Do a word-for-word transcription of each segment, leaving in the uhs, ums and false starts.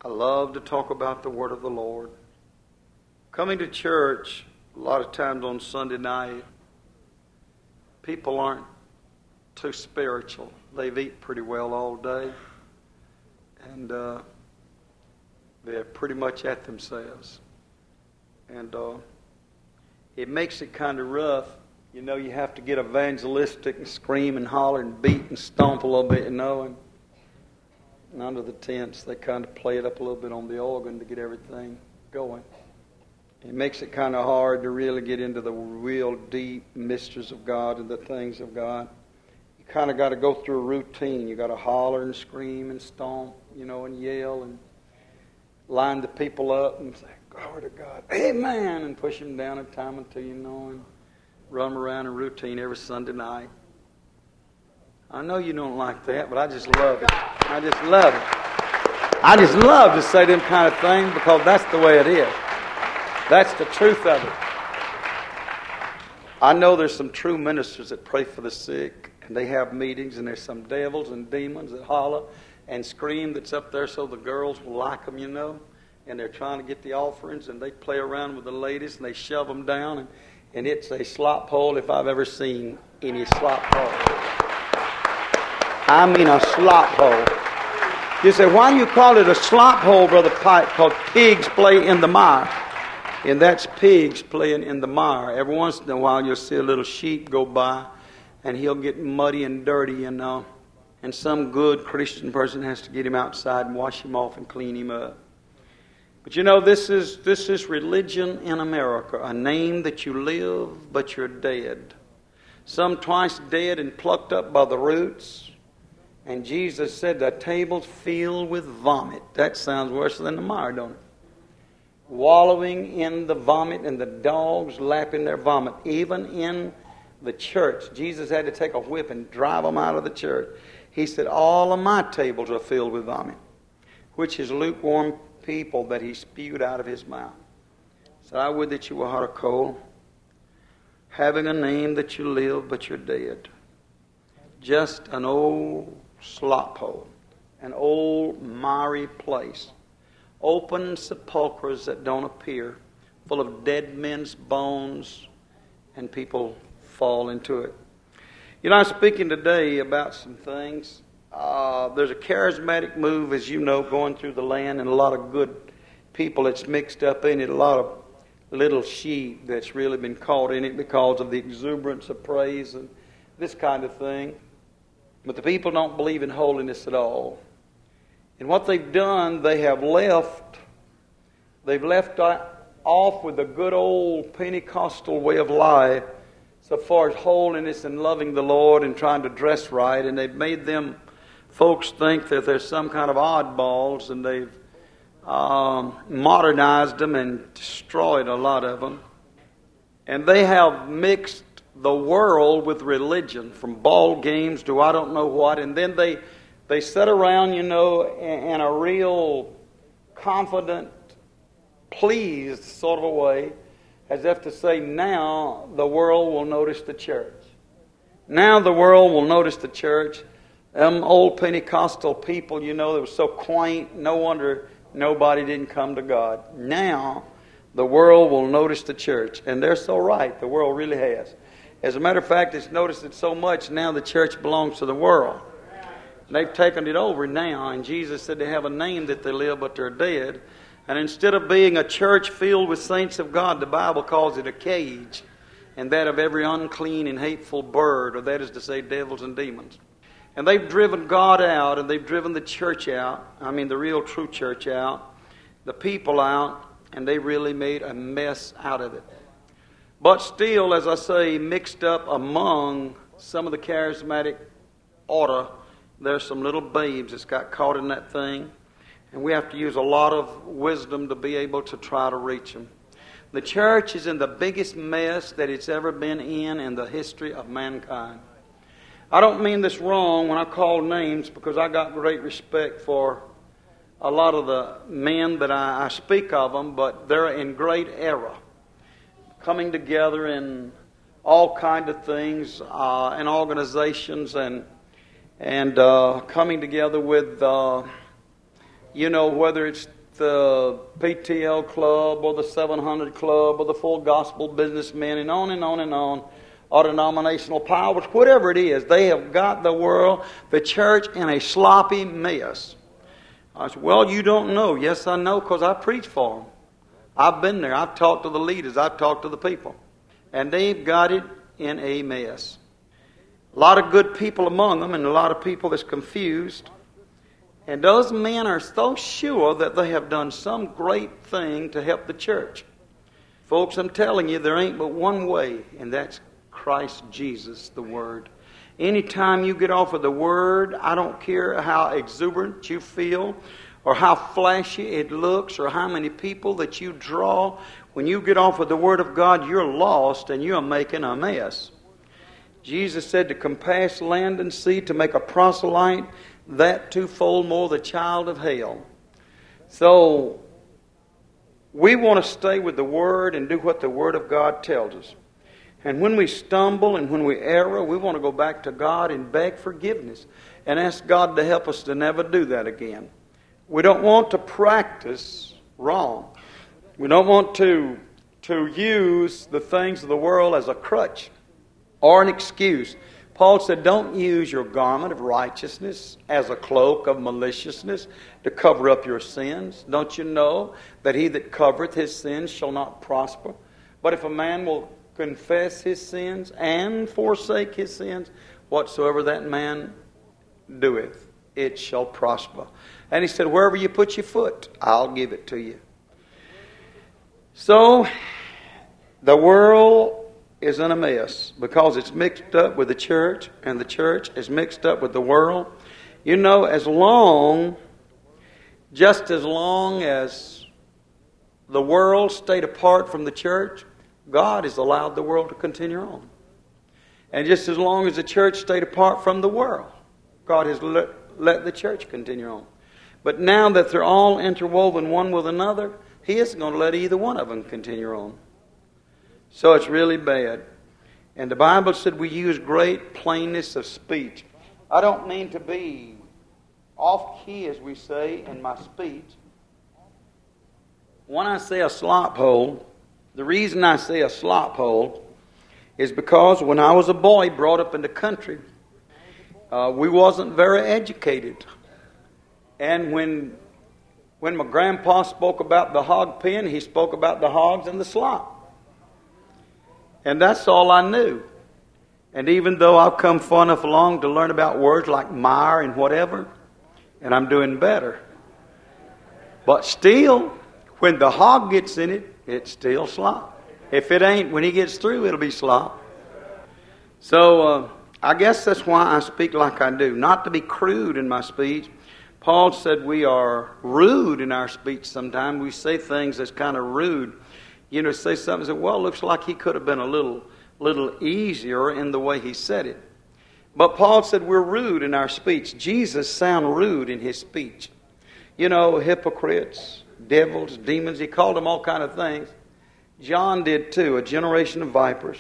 I love to talk about the Word of the Lord. Coming to church, a lot of times on Sunday night, people aren't too spiritual. They've eaten pretty well all day, and uh, they're pretty much at themselves. And uh, it makes it kind of rough. You know, you have to get evangelistic and scream and holler and beat and stomp a little bit, you know. And, and under the tents, they kind of play it up a little bit on the organ to get everything going. It makes it kind of hard to really get into the real deep mysteries of God and the things of God. You kind of got to go through a routine. You got to holler and scream and stomp, you know, and yell and line the people up and say, "Glory to God, amen," and push them down a time or two, you know, and run them around in routine every Sunday night. I know you don't like that, but I just love it. I just love it. I just love to say them kind of things because that's the way it is. That's the truth of it. I know there's some true ministers that pray for the sick, and they have meetings, and there's some devils and demons that holler and scream that's up there so the girls will like them, you know, and they're trying to get the offerings, and they play around with the ladies, and they shove them down, and, and it's a slop hole if I've ever seen any slop hole. I mean a slop hole. You say, why do you call it a slop hole, Brother Pike? Because pigs play in the mire. And that's pigs playing in the mire. Every once in a while you'll see a little sheep go by and he'll get muddy and dirty, you know. And some good Christian person has to get him outside and wash him off and clean him up. But you know, this is this is religion in America. A name that you live, but you're dead. Some twice dead and plucked up by the roots. And Jesus said the table's filled with vomit. That sounds worse than the mire, don't it? Wallowing in the vomit and the dogs lapping their vomit. Even in the church, Jesus had to take a whip and drive them out of the church. He said, all of my tables are filled with vomit, which is lukewarm people that he spewed out of his mouth. So I would that you were hot or cold, having a name that you live but you're dead. Just an old slop hole, an old miry place. Open sepulchres that don't appear, full of dead men's bones, and people fall into it. You know, I'm speaking today about some things. Uh, there's a charismatic move, as you know, going through the land, and a lot of good people that's mixed up in it, a lot of little sheep that's really been caught in it because of the exuberance of praise and this kind of thing. But the people don't believe in holiness at all. And what they've done, they have left, they've left off with the good old Pentecostal way of life so far as holiness and loving the Lord and trying to dress right. And they've made them folks think that they're some kind of oddballs, and they've um, modernized them and destroyed a lot of them. And they have mixed the world with religion, from ball games to I don't know what, and then they They sit around, you know, in a real confident, pleased sort of a way, as if to say, now the world will notice the church. Now the world will notice the church. Them old Pentecostal people, you know, that were so quaint, no wonder nobody didn't come to God. Now the world will notice the church. And they're so right, the world really has. As a matter of fact, it's noticed it so much, now the church belongs to the world. They've taken it over now, and Jesus said they have a name that they live, but they're dead. And instead of being a church filled with saints of God, the Bible calls it a cage, and that of every unclean and hateful bird, or that is to say, devils and demons. And they've driven God out, and they've driven the church out, I mean the real true church out, the people out, and they really made a mess out of it. But still, as I say, mixed up among some of the charismatic order, there's some little babes that's got caught in that thing, and we have to use a lot of wisdom to be able to try to reach them. The church is in the biggest mess that it's ever been in in the history of mankind. I don't mean this wrong when I call names, because I got great respect for a lot of the men that I, I speak of them, but they're in great error, coming together in all kind of things, uh, and organizations, and and uh, coming together with uh, You know, whether it's the P T L Club or the seven hundred Club or the Full Gospel Businessmen and on and on and on, or denominational powers, whatever it is, they have got the world, the church, in a sloppy mess. I said, well, you don't know. Yes, I know, because I preach for them. I've been there. I've talked to the leaders. I've talked to the people. And they've got it in a mess. A lot of good people among them and a lot of people that's confused. And those men are so sure that they have done some great thing to help the church. Folks, I'm telling you, there ain't but one way, and that's Christ Jesus, the Word. Anytime you get off of the Word, I don't care how exuberant you feel or how flashy it looks or how many people that you draw. When you get off of the Word of God, you're lost and you're making a mess. Jesus said to compass land and sea, to make a proselyte, that twofold more the child of hell. So, we want to stay with the Word and do what the Word of God tells us. And when we stumble and when we err, we want to go back to God and beg forgiveness and ask God to help us to never do that again. We don't want to practice wrong. We don't want to, to use the things of the world as a crutch or an excuse. Paul said, don't use your garment of righteousness as a cloak of maliciousness to cover up your sins. Don't you know that he that covereth his sins shall not prosper? But if a man will confess his sins and forsake his sins, whatsoever that man doeth, it shall prosper. And he said, wherever you put your foot, I'll give it to you. So, the world is in a mess because it's mixed up with the church, and the church is mixed up with the world. You know, as long, just as long as the world stayed apart from the church, God has allowed the world to continue on. And just as long as the church stayed apart from the world, God has let, let the church continue on. But now that they're all interwoven one with another, He isn't going to let either one of them continue on. So it's really bad. And the Bible said we use great plainness of speech. I don't mean to be off key, as we say, in my speech. When I say a slop hole, the reason I say a slop hole is because when I was a boy brought up in the country, uh, we wasn't very educated. And when when my grandpa spoke about the hog pen, he spoke about the hogs and the slop. And that's all I knew. And even though I've come far enough along to learn about words like mire and whatever, and I'm doing better. But still, when the hog gets in it, it's still slop. If it ain't, when he gets through, it'll be slop. So, uh, I guess that's why I speak like I do. Not to be crude in my speech. Paul said we are rude in our speech sometimes. We say things that's kind of rude. You know, say something and say, well, it looks like he could have been a little, little easier in the way he said it. But Paul said we're rude in our speech. Jesus sounded rude in his speech. You know, hypocrites, devils, demons, he called them all kind of things. John did too, a generation of vipers.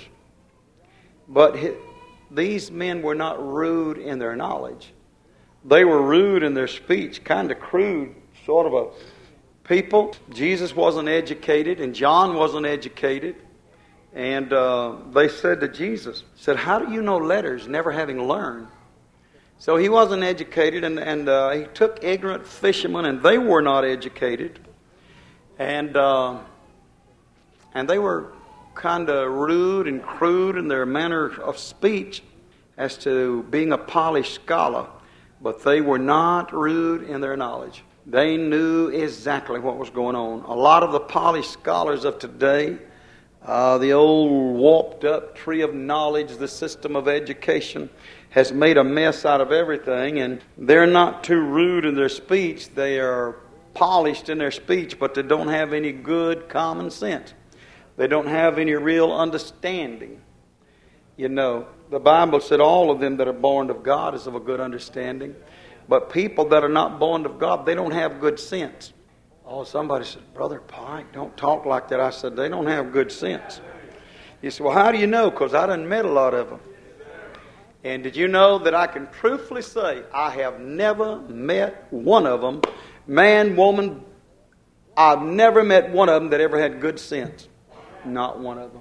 But he, these men were not rude in their knowledge. They were rude in their speech, kind of crude, sort of a people. Jesus wasn't educated, and John wasn't educated. And uh, they said to Jesus, said, how do you know letters, never having learned? So he wasn't educated, and, and uh, he took ignorant fishermen, and they were not educated. And uh, and they were kind of rude and crude in their manner of speech as to being a polished scholar. But they were not rude in their knowledge. They knew exactly what was going on. A lot of the polished scholars of today, uh, the old warped up tree of knowledge, the system of education, has made a mess out of everything. And they're not too rude in their speech. They are polished in their speech, but they don't have any good common sense. They don't have any real understanding. You know, the Bible said all of them that are born of God is of a good understanding. But people that are not born of God, they don't have good sense. Oh, somebody said, Brother Pike, don't talk like that. I said, they don't have good sense. He said, well, how do you know? Because I done met a lot of them. And did you know that I can truthfully say I have never met one of them, man, woman, I've never met one of them that ever had good sense. Not one of them.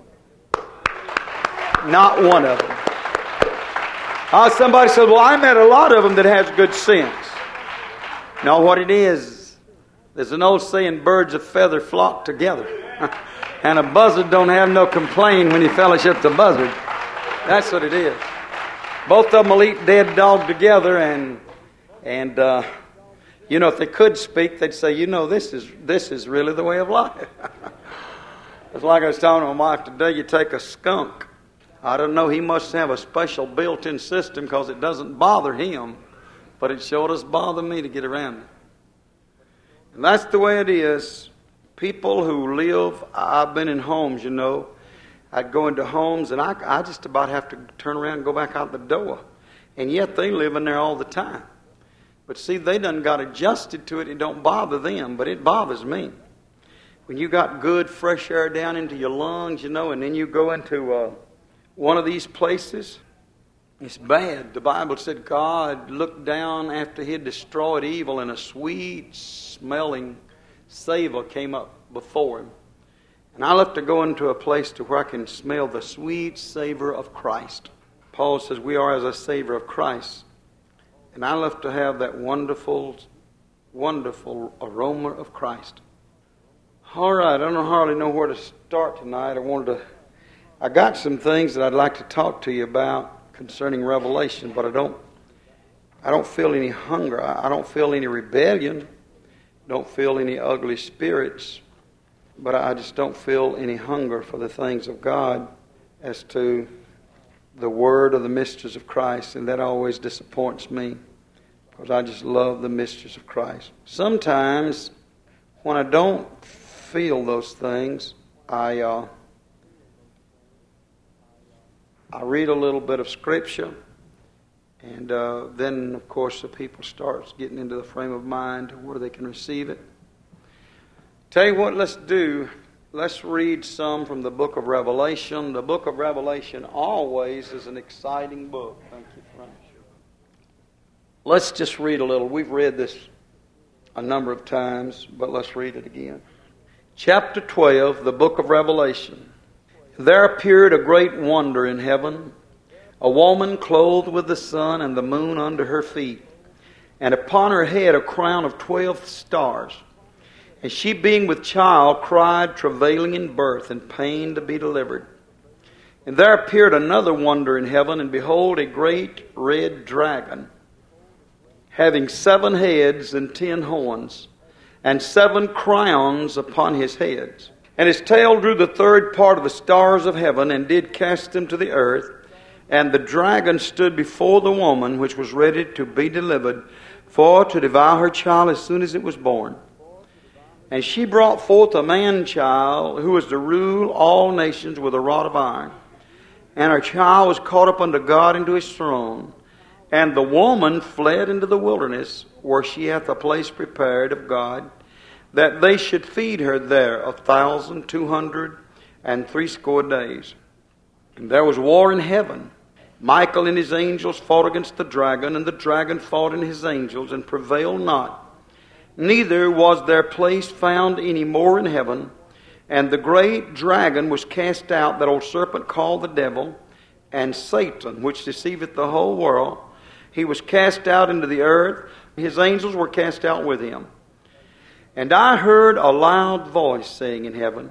Not one of them. Uh, somebody said, well, I met a lot of them that has good sense. No, what it is, there's an old saying, birds of feather flock together. And a buzzard don't have no complaint when he fellowships a buzzard. That's what it is. Both of them will eat dead dog together, and and uh, you know, if they could speak, they'd say, you know, this is this is really the way of life. It's like I was telling my wife today, you take a skunk. I don't know, he must have a special built-in system because it doesn't bother him, but it sure does bother me to get around it. And that's the way it is. People who live, I've been in homes, you know. I'd go into homes and I, I just about have to turn around and go back out the door. And yet they live in there all the time. But see, they done got adjusted to it. It don't bother them, but it bothers me. When you got good fresh air down into your lungs, you know, and then you go into uh, one of these places, it's bad. The Bible said God looked down after he had destroyed evil and a sweet smelling savor came up before him. And I love to go into a place to where I can smell the sweet savor of Christ. Paul says we are as a savor of Christ. And I love to have that wonderful, wonderful aroma of Christ. All right, I don't hardly know where to start tonight. I wanted to, I got some things that I'd like to talk to you about concerning Revelation, but I don't, I don't feel any hunger. I don't feel any rebellion. Don't feel any ugly spirits. But I just don't feel any hunger for the things of God as to the word of the mysteries of Christ. And that always disappoints me because I just love the mysteries of Christ. Sometimes when I don't feel those things, I uh, I read a little bit of Scripture. And uh, then, of course, the people start getting into the frame of mind where they can receive it. Tell you what, let's do. Let's read some from the book of Revelation. The book of Revelation always is an exciting book. Thank you, Frank. Let's just read a little. We've read this a number of times, but let's read it again. Chapter twelve, the book of Revelation. There appeared a great wonder in heaven, a woman clothed with the sun and the moon under her feet, and upon her head a crown of twelve stars. And she, being with child, cried, travailing in birth and pain to be delivered. And there appeared another wonder in heaven, and behold, a great red dragon, having seven heads and ten horns, and seven crowns upon his heads. And his tail drew the third part of the stars of heaven, and did cast them to the earth. And the dragon stood before the woman, which was ready to be delivered, for to devour her child as soon as it was born. And she brought forth a man-child, who was to rule all nations with a rod of iron. And her child was caught up unto God into his throne. And the woman fled into the wilderness, where she hath a place prepared of God, that they should feed her there a thousand two hundred and threescore days. And there was war in heaven. Michael and his angels fought against the dragon, and the dragon fought and his angels, and prevailed not. Neither was their place found any more in heaven. And the great dragon was cast out, that old serpent called the devil, and Satan, which deceiveth the whole world. He was cast out into the earth. His angels were cast out with him. And I heard a loud voice saying in heaven,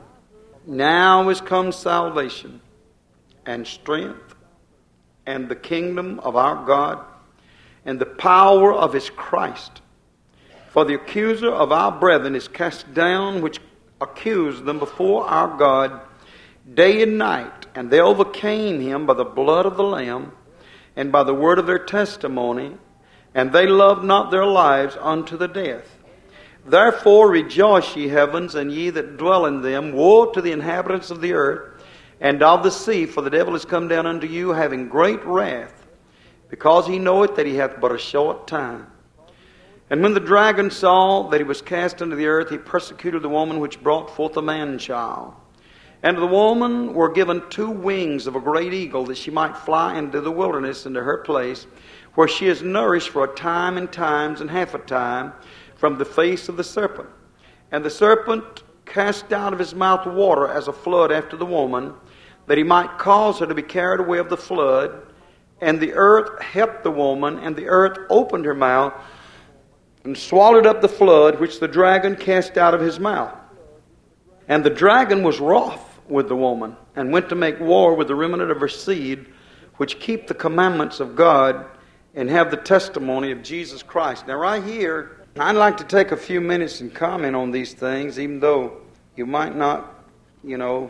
Now is come salvation, and strength, and the kingdom of our God, and the power of his Christ. For the accuser of our brethren is cast down, which accused them before our God day and night. And they overcame him by the blood of the Lamb, and by the word of their testimony, and they loved not their lives unto the death. Therefore rejoice, ye heavens, and ye that dwell in them. Woe to the inhabitants of the earth and of the sea, for the devil is come down unto you, having great wrath, because he knoweth that he hath but a short time. And when the dragon saw that he was cast into the earth, he persecuted the woman which brought forth a man-child. And to the woman were given two wings of a great eagle, that she might fly into the wilderness, into her place, where she is nourished for a time and times and half a time from the face of the serpent. And the serpent cast out of his mouth water as a flood after the woman, that he might cause her to be carried away of the flood. And the earth helped the woman, and the earth opened her mouth and swallowed up the flood which the dragon cast out of his mouth. And the dragon was wroth with the woman, and went to make war with the remnant of her seed, which keep the commandments of God and have the testimony of Jesus Christ. Now right here, I'd like to take a few minutes and comment on these things, even though you might not, you know,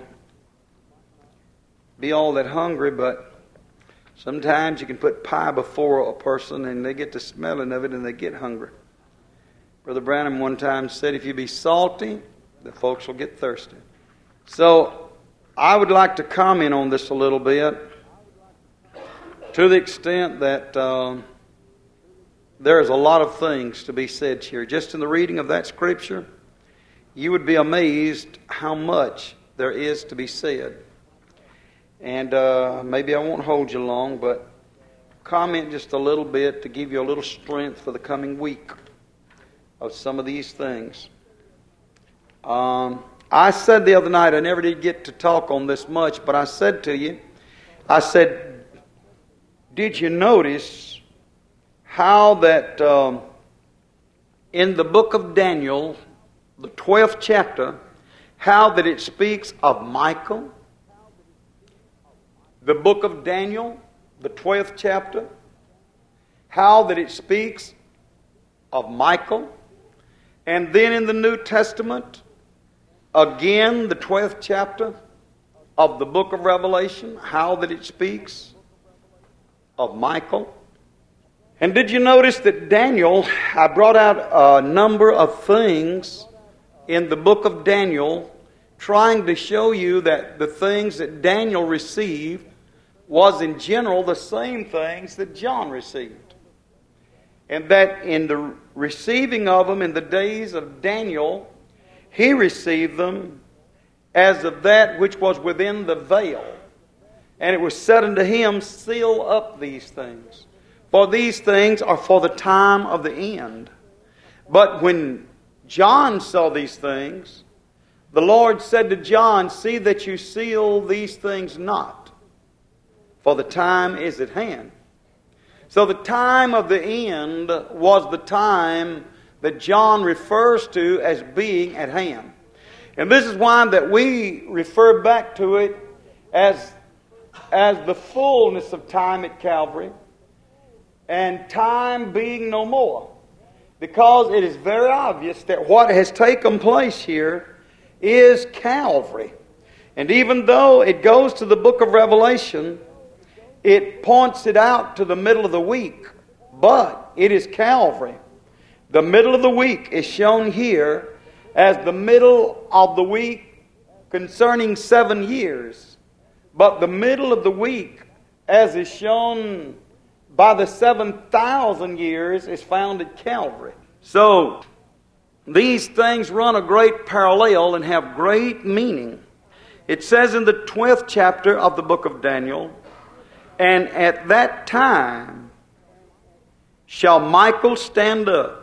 be all that hungry, but sometimes you can put pie before a person and they get to smelling of it and they get hungry. Brother Branham one time said, if you be salty, the folks will get thirsty. So I would like to comment on this a little bit, to the extent that uh, there is a lot of things to be said here. Just in the reading of that scripture, you would be amazed how much there is to be said. And uh, maybe I won't hold you long, but comment just a little bit to give you a little strength for the coming week of some of these things. Um, I said the other night, I never did get to talk on this much, but I said to you, I said, did you notice how that um, in the book of Daniel, the twelfth chapter, how that it speaks of Michael? The book of Daniel, the twelfth chapter, how that it speaks of Michael. And then in the New Testament, again, the twelfth chapter of the book of Revelation, how that it speaks of Michael. And did you notice that Daniel, I brought out a number of things in the book of Daniel, trying to show you that the things that Daniel received was in general the same things that John received. And that in the receiving of them in the days of Daniel, he received them as of that which was within the veil. And it was said unto him, seal up these things, for these things are for the time of the end. But when John saw these things, the Lord said to John, see that you seal these things not, for the time is at hand. So the time of the end was the time that John refers to as being at hand. And this is why that we refer back to it as, as the fullness of time at Calvary, and time being no more. Because it is very obvious that what has taken place here is Calvary. And even though it goes to the book of Revelation, it points it out to the middle of the week, but it is Calvary. The middle of the week is shown here as the middle of the week concerning seven years. But the middle of the week, as is shown by the seven thousand years, is found at Calvary. So, these things run a great parallel and have great meaning. It says in the twelfth chapter of the book of Daniel, and at that time shall Michael stand up,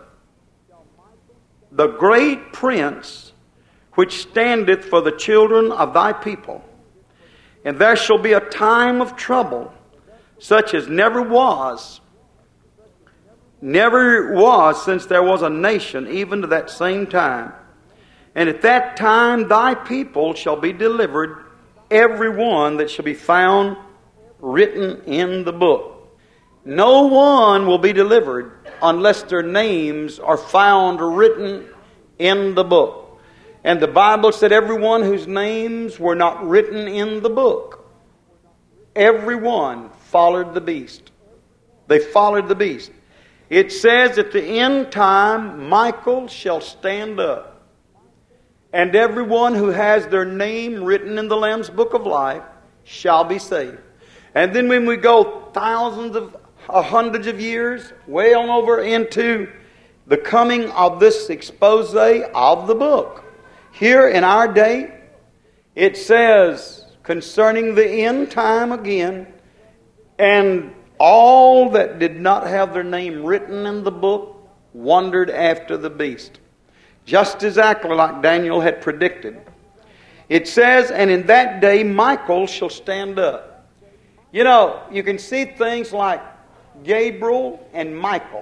the great prince which standeth for the children of thy people. And there shall be a time of trouble, such as never was, never was since there was a nation, even to that same time. And at that time thy people shall be delivered, every one that shall be found written in the book. No one will be delivered unless their names are found written in the book. And the Bible said everyone whose names were not written in the book, everyone followed the beast. They followed the beast. It says at the end time, Michael shall stand up, and everyone who has their name written in the Lamb's book of life shall be saved. And then when we go thousands of uh, hundreds of years, way on over into the coming of this expose of the book, here in our day, It says concerning the end time again, and all that did not have their name written in the book wondered after the beast. Just exactly like Daniel had predicted. It says, and in that day Michael shall stand up. You know, you can see things like Gabriel and Michael,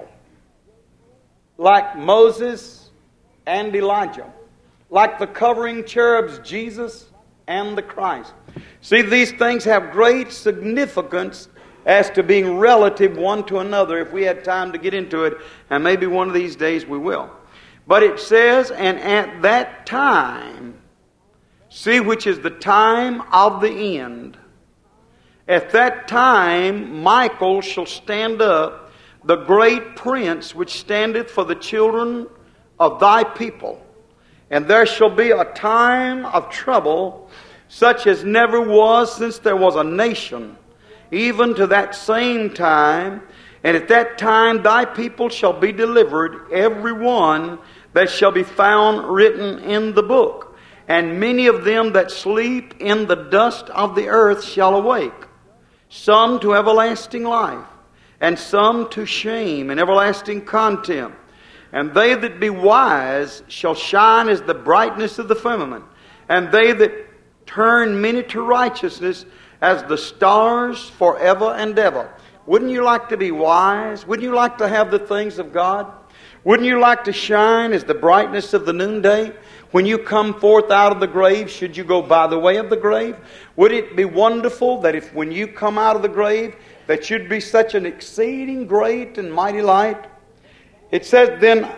like Moses and Elijah, like the covering cherubs Jesus and the Christ. See, these things have great significance as to being relative one to another, if we had time to get into it, and maybe one of these days we will. But it says, and at that time, see, which is the time of the end, at that time Michael shall stand up, the great prince which standeth for the children of thy people. And there shall be a time of trouble, such as never was since there was a nation, even to that same time. And at that time thy people shall be delivered, every one that shall be found written in the book. And many of them that sleep in the dust of the earth shall awake, some to everlasting life, and some to shame and everlasting contempt. And they that be wise shall shine as the brightness of the firmament, and they that turn many to righteousness as the stars forever and ever. Wouldn't you like to be wise? Wouldn't you like to have the things of God? Wouldn't you like to shine as the brightness of the noonday? When you come forth out of the grave, should you go by the way of the grave? Would it be wonderful that if when you come out of the grave, that you'd be such an exceeding great and mighty light? It says then,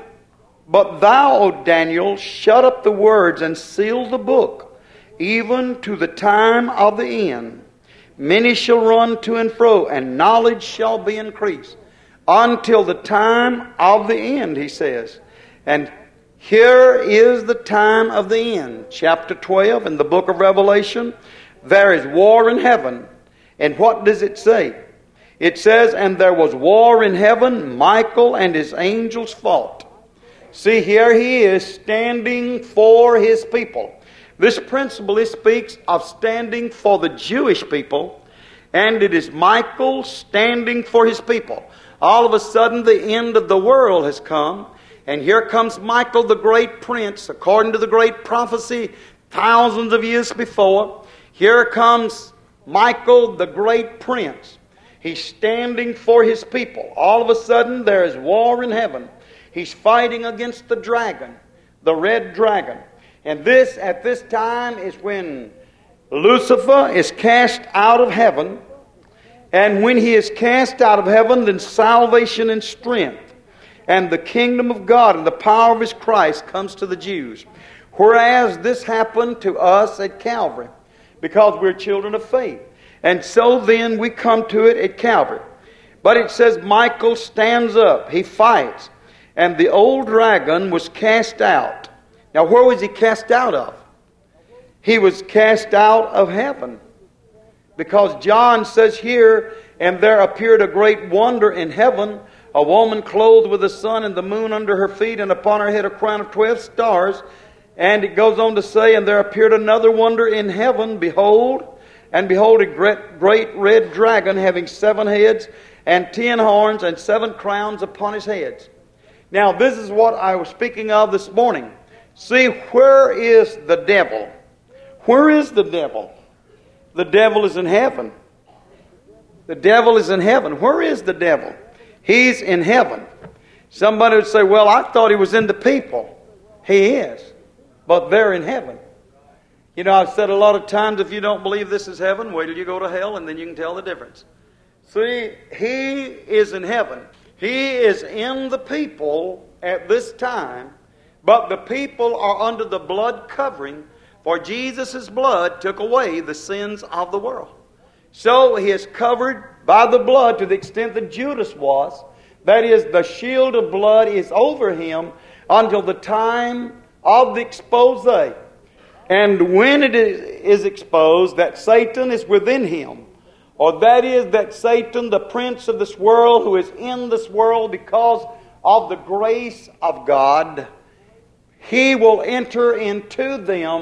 but thou, O Daniel, shut up the words and seal the book, even to the time of the end. Many shall run to and fro, and knowledge shall be increased, until the time of the end, he says. And here is the time of the end. Chapter twelve in the book of Revelation. There is war in heaven. And what does it say? It says, and there was war in heaven, Michael and his angels fought. See, here he is standing for his people. This principle, it speaks of standing for the Jewish people, and it is Michael standing for his people. All of a sudden, the end of the world has come, and here comes Michael, the great prince, according to the great prophecy thousands of years before. Here comes Michael, the great prince. He's standing for his people. All of a sudden, there is war in heaven. He's fighting against the dragon, the red dragon. And this, at this time, is when Lucifer is cast out of heaven. And when he is cast out of heaven, then salvation and strength and the kingdom of God and the power of his Christ comes to the Jews. Whereas this happened to us at Calvary, because we're children of faith. And so then we come to it at Calvary. But it says Michael stands up. He fights. And the old dragon was cast out. Now where was he cast out of? He was cast out of heaven. Because John says here, and there appeared a great wonder in heaven, a woman clothed with the sun and the moon under her feet, and upon her head a crown of twelve stars. And it goes on to say, and there appeared another wonder in heaven, behold, and behold a great, great red dragon having seven heads and ten horns and seven crowns upon his heads. Now this is what I was speaking of this morning. See, where is the devil? Where is the devil? The devil is in heaven. The devil is in heaven. Where is the devil? He's in heaven. Somebody would say, well, I thought he was in the people. He is. But they're in heaven. You know, I've said a lot of times, if you don't believe this is heaven, wait till you go to hell and then you can tell the difference. See, he is in heaven. He is in the people at this time, but the people are under the blood covering, for Jesus' blood took away the sins of the world. So he is covered by the blood to the extent that Judas was. That is, the shield of blood is over him until the time of the expose. And when it is exposed that Satan is within him, or that is that Satan, the prince of this world, who is in this world because of the grace of God, he will enter into them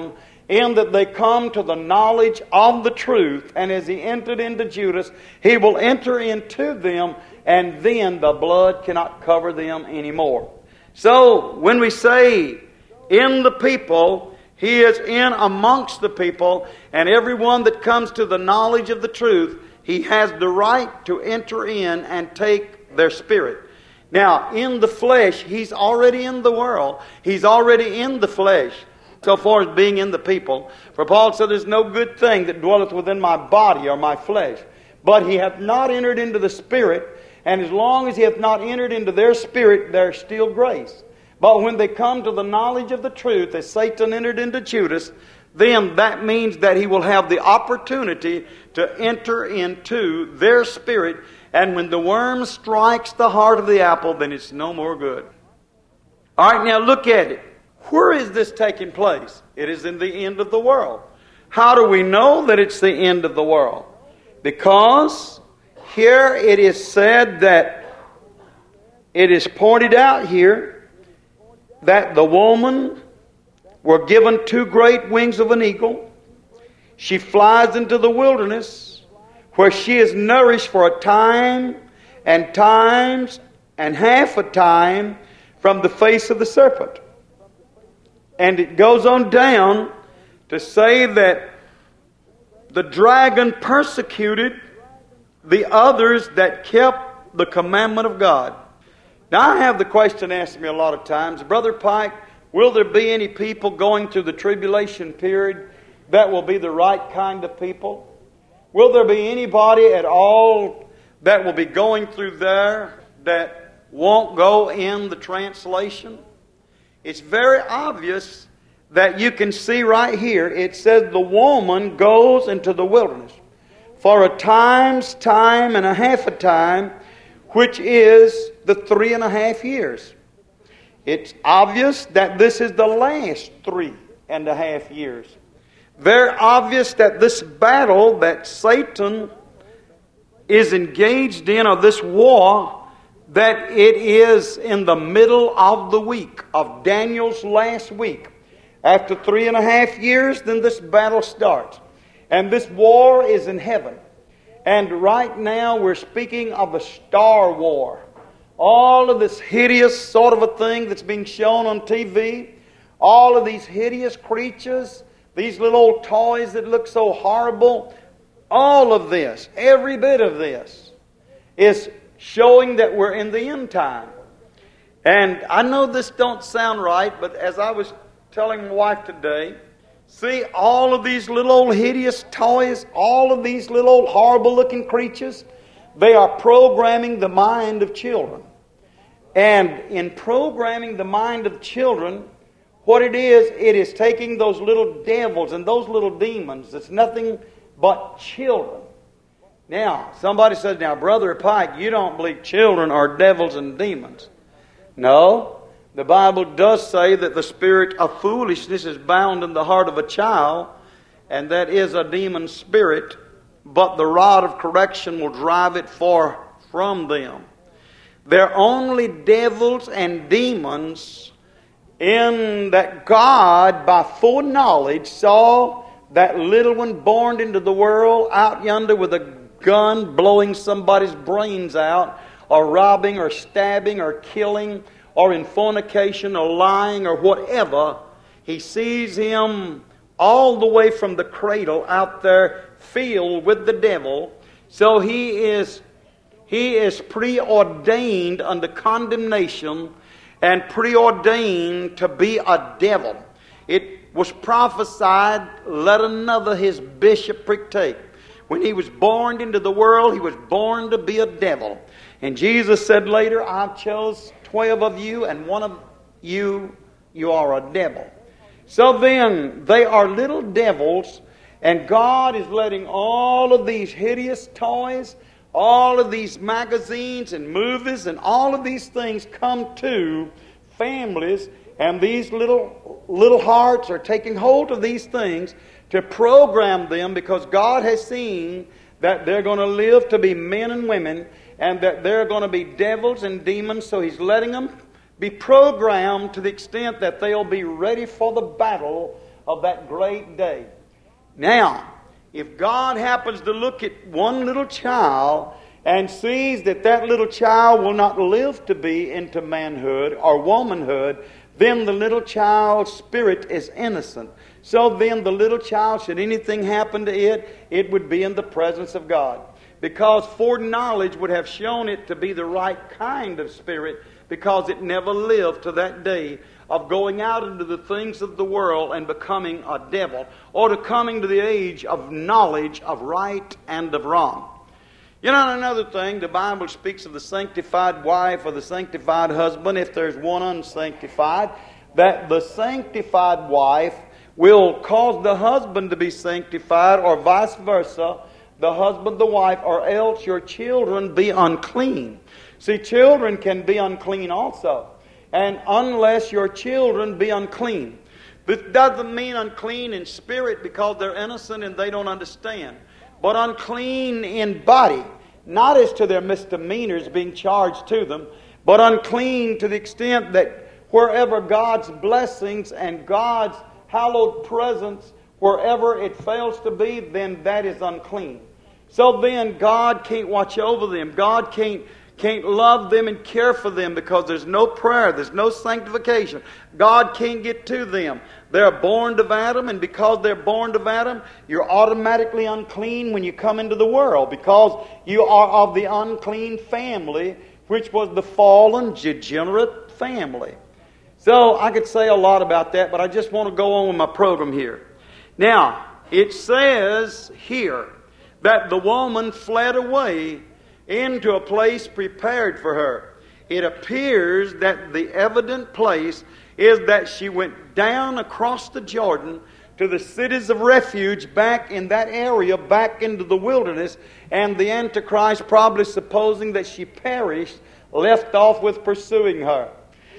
in that they come to the knowledge of the truth. And as he entered into Judas, he will enter into them, and then the blood cannot cover them anymore. So when we say in the people, he is in amongst the people, and everyone that comes to the knowledge of the truth, he has the right to enter in and take their spirit. Now, in the flesh, he's already in the world. He's already in the flesh, so far as being in the people. For Paul said, there's no good thing that dwelleth within my body or my flesh. But he hath not entered into the spirit, and as long as he hath not entered into their spirit, there's still grace. But when they come to the knowledge of the truth, as Satan entered into Judas, then that means that he will have the opportunity to enter into their spirit. And when the worm strikes the heart of the apple, then it's no more good. All right, now look at it. Where is this taking place? It is in the end of the world. How do we know that it's the end of the world? Because here it is said that it is pointed out here that the woman were given two great wings of an eagle. She flies into the wilderness, where she is nourished for a time and times and half a time from the face of the serpent. And it goes on down to say that the dragon persecuted the others that kept the commandment of God. Now, I have the question asked me a lot of times, Brother Pike, will there be any people going through the tribulation period that will be the right kind of people? Will there be anybody at all that will be going through there that won't go in the translation? It's very obvious that you can see right here. It says the woman goes into the wilderness for a time's time and a half a time, which is the three and a half years. It's obvious that this is the last three and a half years. Very obvious that this battle that Satan is engaged in, or this war, that it is in the middle of the week, of Daniel's last week. After three and a half years, then this battle starts. And this war is in heaven. And right now we're speaking of a star war. All of this hideous sort of a thing that's being shown on T V, all of these hideous creatures, these little old toys that look so horrible, all of this, every bit of this, is showing that we're in the end time. And I know this don't sound right, but as I was telling my wife today, see all of these little old hideous toys, all of these little old horrible looking creatures, they are programming the mind of children. And in programming the mind of children, what it is, it is taking those little devils and those little demons. It's nothing but children. Now, somebody says, now, Brother Pike, you don't believe children are devils and demons. No, the Bible does say that the spirit of foolishness is bound in the heart of a child, and that is a demon spirit, but the rod of correction will drive it far from them. They're only devils and demons in that God, by full knowledge, saw that little one born into the world out yonder with a gun blowing somebody's brains out, or robbing or stabbing or killing, or in fornication or lying or whatever. He sees him all the way from the cradle out there filled with the devil. So he is he is preordained unto condemnation and preordained to be a devil. It was prophesied, let another his bishopric take. When he was born into the world, he was born to be a devil. And Jesus said later, I chose twelve of you, and one of you, you are a devil. So then, they are little devils, and God is letting all of these hideous toys, all of these magazines and movies, and all of these things come to families, and these little, little hearts are taking hold of these things to program them, because God has seen that they're going to live to be men and women, and that they're going to be devils and demons. So He's letting them be programmed to the extent that they'll be ready for the battle of that great day. Now, if God happens to look at one little child and sees that that little child will not live to be into manhood or womanhood, then the little child's spirit is innocent. So then the little child, should anything happen to it, it would be in the presence of God. Because foreknowledge would have shown it to be the right kind of spirit, because it never lived to that day of going out into the things of the world and becoming a devil, or to coming to the age of knowledge of right and of wrong. You know, another thing, the Bible speaks of the sanctified wife or the sanctified husband, if there's one unsanctified, that the sanctified wife will cause the husband to be sanctified, or vice versa, the husband, the wife, or else your children be unclean. See, children can be unclean also. And unless your children be unclean. This doesn't mean unclean in spirit because they're innocent and they don't understand. But unclean in body. Not as to their misdemeanors being charged to them, but unclean to the extent that wherever God's blessings and God's hallowed presence, wherever it fails to be, then that is unclean. So then God can't watch over them. God can't Can't love them and care for them because there's no prayer, there's no sanctification. God can't get to them. They're born of Adam, and because they're born of Adam, you're automatically unclean when you come into the world, because you are of the unclean family, which was the fallen, degenerate family. So I could say a lot about that, but I just want to go on with my program here. Now, it says here that the woman fled away into a place prepared for her. It appears that the evident place is that she went down across the Jordan to the cities of refuge back in that area, back into the wilderness, and the Antichrist, probably supposing that she perished, left off with pursuing her.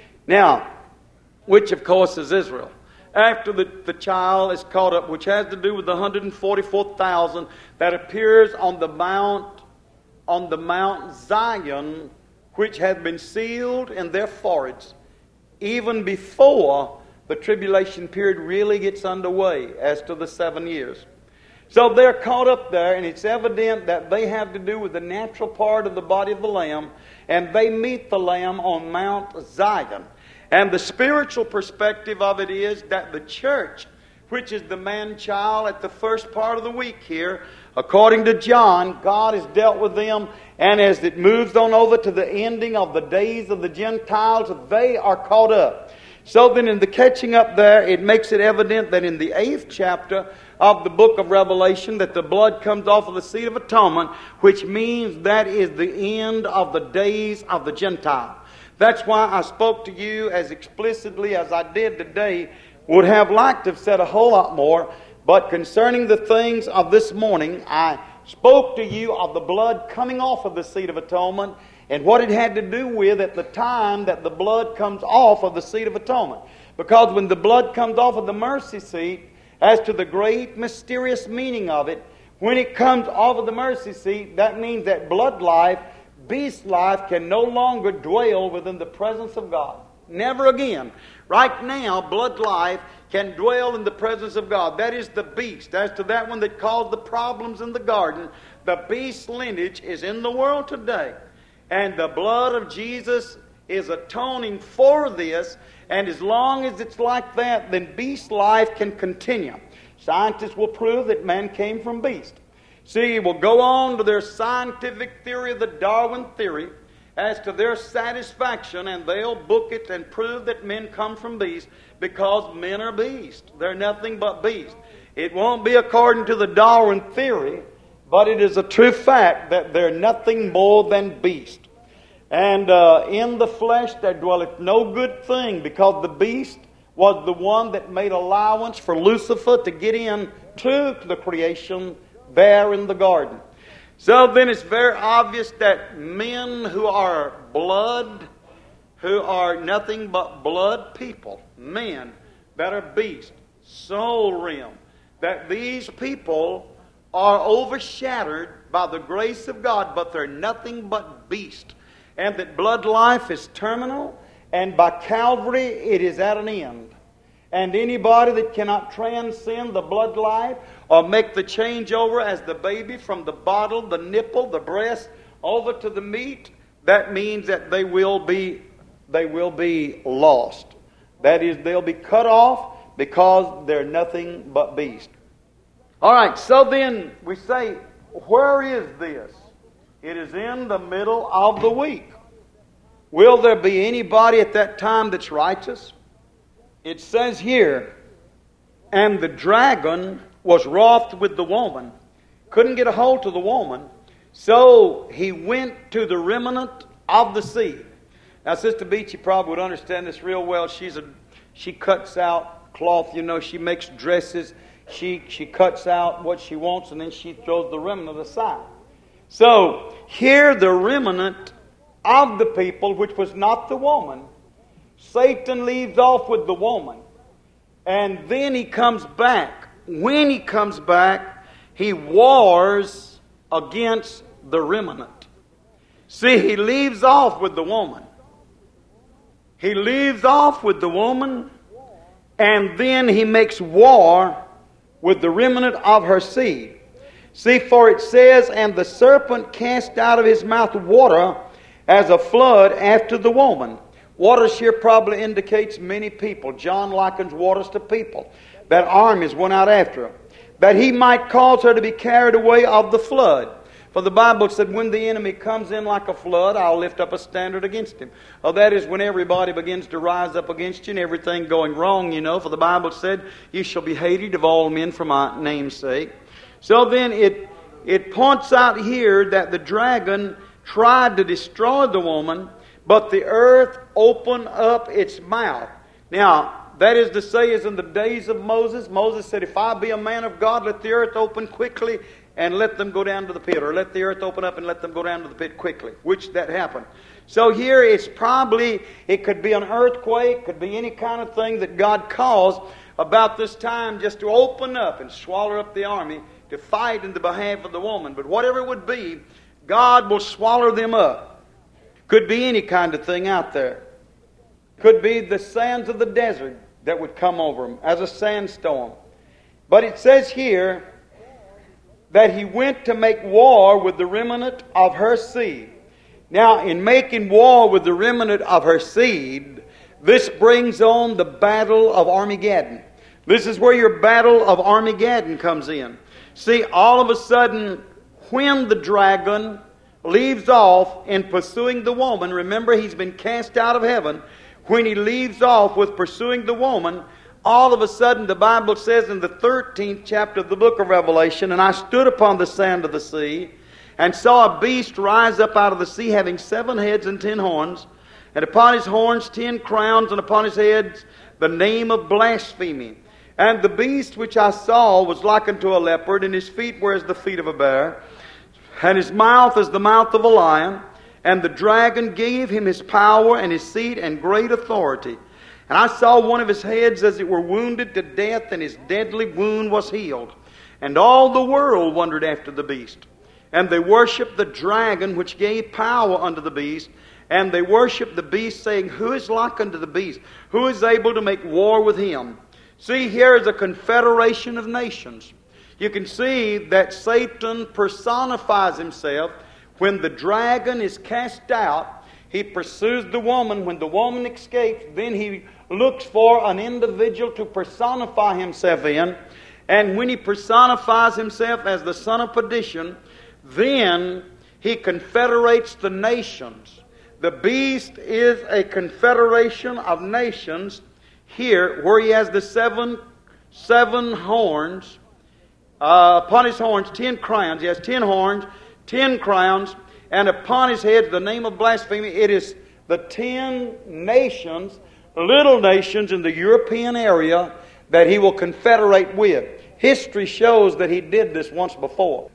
Now, which of course is Israel. After the, the child is caught up, which has to do with the one hundred forty-four thousand that appears on the Mount on the Mount Zion, which had been sealed in their foreheads, even before the tribulation period really gets underway as to the seven years. So they're caught up there, and it's evident that they have to do with the natural part of the body of the Lamb, and they meet the Lamb on Mount Zion. And the spiritual perspective of it is that the church, which is the man-child at the first part of the week here, according to John, God has dealt with them, and as it moves on over to the ending of the days of the Gentiles, they are caught up. So then in the catching up there, it makes it evident that in the eighth chapter of the book of Revelation, that the blood comes off of the seat of atonement, which means that is the end of the days of the Gentile. That's why I spoke to you as explicitly as I did today. Would have liked to have said a whole lot more, but concerning the things of this morning, I spoke to you of the blood coming off of the seat of atonement and what it had to do with at the time that the blood comes off of the seat of atonement. Because when the blood comes off of the mercy seat, as to the great mysterious meaning of it, when it comes off of the mercy seat, that means that blood life, beast life, can no longer dwell within the presence of God. Never again. Right now, blood life can dwell in the presence of God. That is the beast. As to that one that caused the problems in the garden, the beast lineage is in the world today. And the blood of Jesus is atoning for this. And as long as it's like that, then beast life can continue. Scientists will prove that man came from beast. See, we'll go on to their scientific theory, the Darwin theory, as to their satisfaction, and they'll book it and prove that men come from beasts because men are beasts. They're nothing but beasts. It won't be according to the Darwin theory, but it is a true fact that they're nothing more than beasts. And uh, in the flesh there dwelleth no good thing, because the beast was the one that made allowance for Lucifer to get in to the creation there in the garden. So then it's very obvious that men who are blood, who are nothing but blood people, men that are beasts, soul realm, that these people are overshadowed by the grace of God, but they're nothing but beasts. And that blood life is terminal, and by Calvary it is at an end. And anybody that cannot transcend the blood life or make the changeover as the baby from the bottle, the nipple, the breast, over to the meat, that means that they will be, they will be lost. That is, they'll be cut off because they're nothing but beast. All right, so then we say, where is this? It is in the middle of the week. Will there be anybody at that time that's righteous? It says here, and the dragon was wroth with the woman, couldn't get a hold of the woman, so he went to the remnant of the seed. Now, Sister Beach, you probably would understand this real well. She's a, she cuts out cloth, you know, she makes dresses, she, she cuts out what she wants, and then she throws the remnant aside. So, here the remnant of the people, which was not the woman, Satan leaves off with the woman. And then he comes back. When he comes back, he wars against the remnant. See, he leaves off with the woman. He leaves off with the woman, and then he makes war with the remnant of her seed. See, for it says, and the serpent cast out of his mouth water as a flood after the woman. Waters here probably indicates many people. John likens waters to people. That armies went out after her, that he might cause her to be carried away of the flood. For the Bible said, when the enemy comes in like a flood, I'll lift up a standard against him. Well, that is when everybody begins to rise up against you and everything going wrong, you know. For the Bible said, you shall be hated of all men for my name's sake. So then it, it points out here that the dragon tried to destroy the woman, but the earth opened up its mouth. Now, that is to say, as in the days of Moses, Moses said, if I be a man of God, let the earth open quickly and let them go down to the pit. Or let the earth open up and let them go down to the pit quickly. Which that happened. So here it's probably, it could be an earthquake, could be any kind of thing that God caused about this time just to open up and swallow up the army to fight in the behalf of the woman. But whatever it would be, God will swallow them up. Could be any kind of thing out there. Could be the sands of the desert that would come over them as a sandstorm. But it says here that he went to make war with the remnant of her seed. Now, in making war with the remnant of her seed, this brings on the battle of Armageddon. This is where your battle of Armageddon comes in. See, all of a sudden, when the dragon leaves off in pursuing the woman, remember he's been cast out of heaven. When he leaves off with pursuing the woman, all of a sudden the Bible says in the thirteenth chapter of the book of Revelation, and I stood upon the sand of the sea, and saw a beast rise up out of the sea, having seven heads and ten horns, and upon his horns ten crowns, and upon his heads the name of blasphemy. And the beast which I saw was like unto a leopard, and his feet were as the feet of a bear, and his mouth as the mouth of a lion. And the dragon gave him his power and his seat and great authority. And I saw one of his heads as it were wounded to death, and his deadly wound was healed. And all the world wondered after the beast. And they worshipped the dragon which gave power unto the beast. And they worshipped the beast, saying, who is like unto the beast? Who is able to make war with him? See, here is a confederation of nations. You can see that Satan personifies himself. When the dragon is cast out, he pursues the woman. When the woman escapes, then he looks for an individual to personify himself in. And when he personifies himself as the son of perdition, then he confederates the nations. The beast is a confederation of nations here, where he has the seven, seven horns. Uh, upon his horns, ten crowns. He has ten horns, ten crowns, and upon his head the name of blasphemy. It is the ten nations, little nations in the European area that he will confederate with. History shows that he did this once before.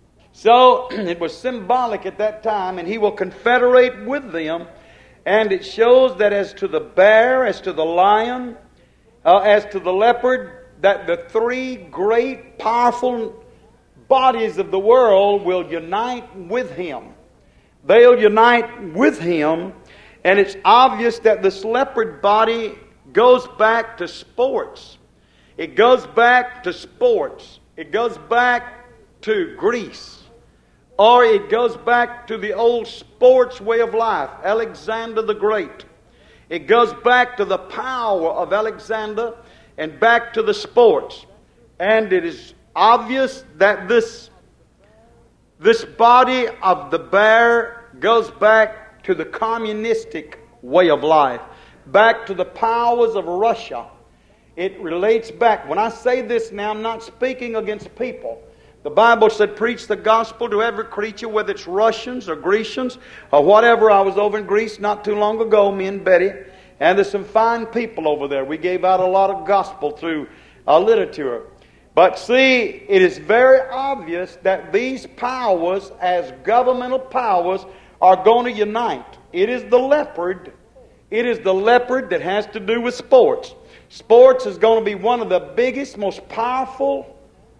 So it was symbolic at that time, and he will confederate with them. And it shows that as to the bear, as to the lion, uh, as to the leopard, that the three great powerful bodies of the world will unite with him. They'll unite with him, and it's obvious that this leopard body goes back to sports. It goes back to sports. It goes back to Greece. Or it goes back to the old sports way of life, Alexander the Great. It goes back to the power of Alexander and back to the sports. And it is obvious that this, this body of the bear goes back to the communistic way of life, back to the powers of Russia. It relates back. When I say this now, I'm not speaking against people. The Bible said, preach the gospel to every creature, whether it's Russians or Grecians or whatever. I was over in Greece not too long ago, me and Betty, and there's some fine people over there. We gave out a lot of gospel through uh, literature. But see, it is very obvious that these powers, as governmental powers, are going to unite. It is the leopard. It is the leopard that has to do with sports. Sports is going to be one of the biggest, most powerful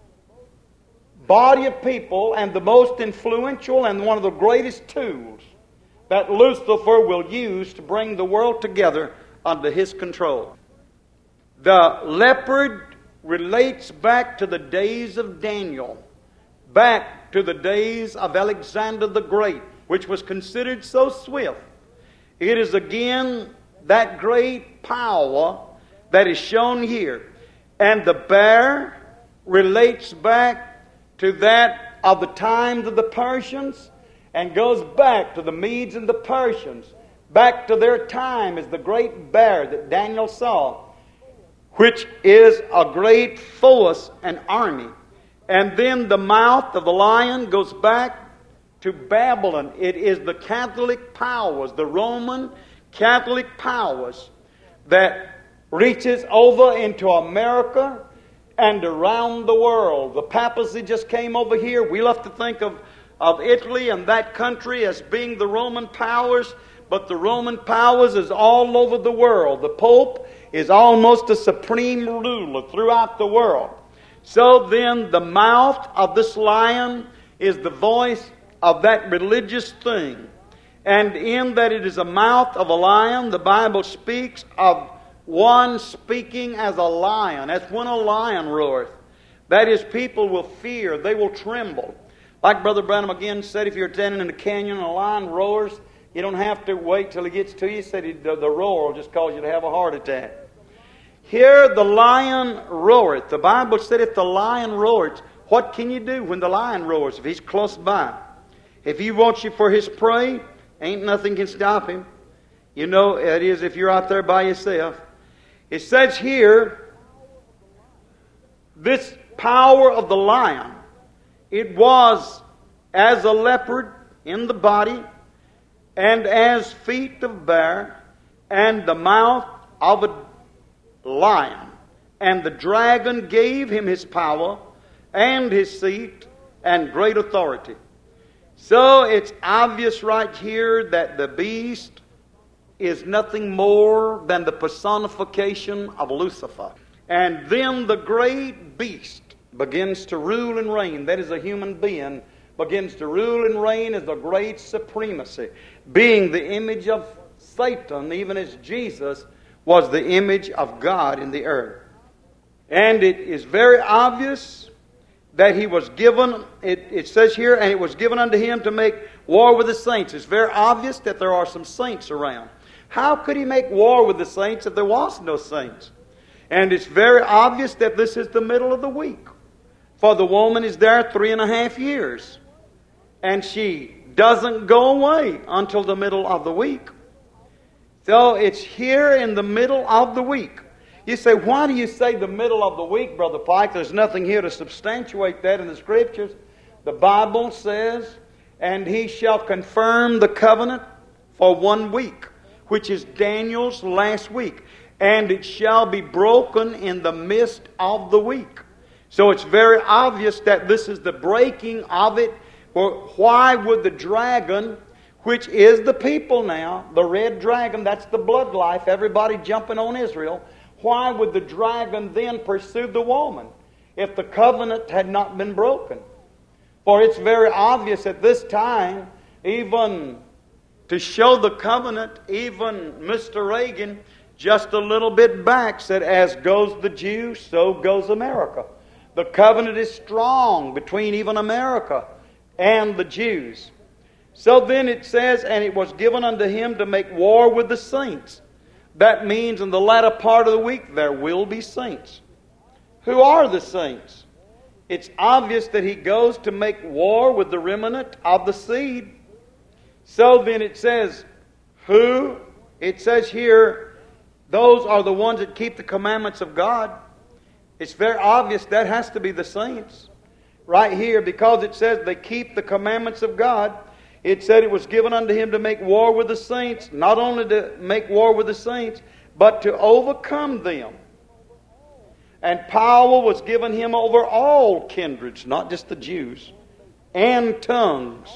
body of people and the most influential and one of the greatest tools that Lucifer will use to bring the world together under his control. The leopard relates back to the days of Daniel, back to the days of Alexander the Great, which was considered so swift. It is again that great power that is shown here. And the bear relates back to that of the times of the Persians and goes back to the Medes and the Persians, back to their time as the great bear that Daniel saw, which is a great force and army. And then the mouth of the lion goes back to Babylon. It is the Catholic powers, the Roman Catholic powers, that reaches over into America and around the world. The papacy just came over here. We love to think of, of Italy and that country as being the Roman powers, but the Roman powers is all over the world. The Pope is almost a supreme ruler throughout the world. So then the mouth of this lion is the voice of that religious thing. And in that it is a mouth of a lion, the Bible speaks of one speaking as a lion. That's when a lion roareth. That is, people will fear. They will tremble. Like Brother Branham again said, if you're standing in a canyon and a lion roars, you don't have to wait till he gets to you. He said he, the, the roar will just cause you to have a heart attack. Here the lion roareth. The Bible said if the lion roars, what can you do when the lion roars if he's close by? If he wants you for his prey, ain't nothing can stop him. You know, it is if you're out there by yourself. It says here, this power of the lion, it was as a leopard in the body, and as feet of bear, and the mouth of a lion. And the dragon gave him his power, and his seat, and great authority. So it's obvious right here that the beast is nothing more than the personification of Lucifer. And then the great beast begins to rule and reign. That is, a human being begins to rule and reign as the great supremacy, being the image of Satan, even as Jesus was the image of God in the earth. And it is very obvious that he was given, it, it says here, and it was given unto him to make war with the saints. It's very obvious that there are some saints around. How could he make war with the saints if there was no saints? And it's very obvious that this is the middle of the week. For the woman is there three and a half years. And she doesn't go away until the middle of the week. So it's here in the middle of the week. You say, why do you say the middle of the week, Brother Pike? There's nothing here to substantiate that in the Scriptures. The Bible says, and he shall confirm the covenant for one week, which is Daniel's last week. And it shall be broken in the midst of the week. So it's very obvious that this is the breaking of it. For why would the dragon, which is the people now, the red dragon, that's the blood life, everybody jumping on Israel, why would the dragon then pursue the woman if the covenant had not been broken? For it's very obvious at this time, even to show the covenant, even Mister Reagan just a little bit back said, as goes the Jew, so goes America. The covenant is strong between even America and the Jews. So then it says, and it was given unto him to make war with the saints. That means in the latter part of the week there will be saints. Who are the saints? It's obvious that he goes to make war with the remnant of the seed. So then it says, who? It says here, those are the ones that keep the commandments of God. It's very obvious that has to be the saints. Right here, because it says they keep the commandments of God. It said it was given unto him to make war with the saints. Not only to make war with the saints, but to overcome them. And power was given him over all kindreds, not just the Jews, and tongues,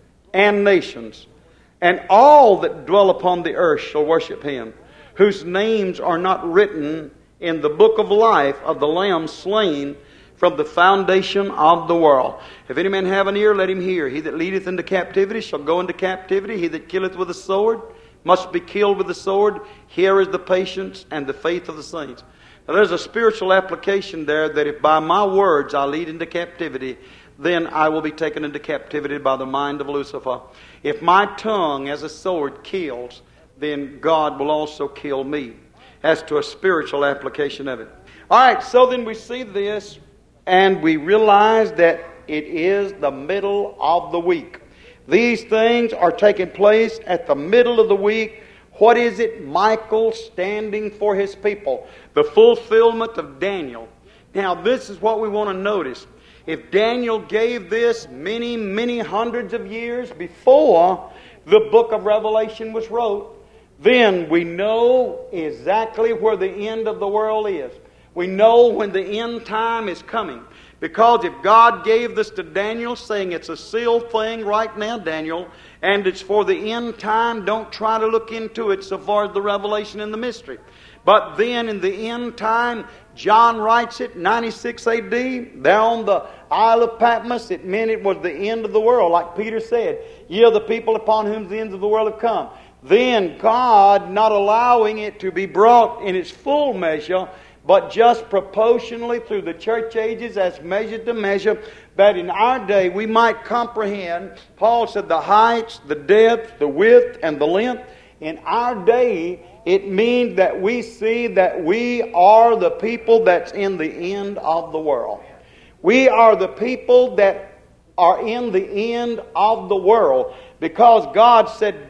and nations. And all that dwell upon the earth shall worship him, whose names are not written in the book of life of the Lamb slain from the foundation of the world. If any man have an ear, let him hear. He that leadeth into captivity shall go into captivity. He that killeth with a sword must be killed with the sword. Here is the patience and the faith of the saints. Now there's a spiritual application there that if by my words I lead into captivity, then I will be taken into captivity by the mind of Lucifer. If my tongue as a sword kills, then God will also kill me. As to a spiritual application of it. All right, so then we see this and we realize that it is the middle of the week. These things are taking place at the middle of the week. What is it? Michael standing for his people. The fulfillment of Daniel. Now this is what we want to notice. If Daniel gave this many, many hundreds of years before the book of Revelation was wrote, then we know exactly where the end of the world is. We know when the end time is coming. Because if God gave this to Daniel, saying it's a sealed thing right now, Daniel, and it's for the end time, don't try to look into it so far as the revelation and the mystery. But then in the end time, John writes it, ninety-six A D, there on the Isle of Patmos, it meant it was the end of the world. Like Peter said, ye are the people upon whom the ends of the world have come. Then God, not allowing it to be brought in its full measure, but just proportionally through the church ages as measured to measure, that in our day we might comprehend. Paul said the heights, the depth, the width, and the length. In our day, it means that we see that we are the people that's in the end of the world. We are the people that are in the end of the world because God said,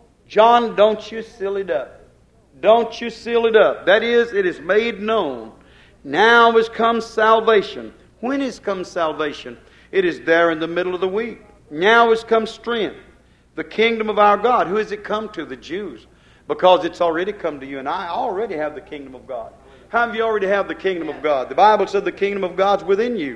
John, don't you seal it up. Don't you seal it up. That is, it is made known. Now is come salvation. When is come salvation? It is there in the middle of the week. Now is come strength. The kingdom of our God. Who has it come to? The Jews. Because it's already come to you and I. I already have the kingdom of God. How many of you already have the kingdom of God? The Bible said the kingdom of God's within you.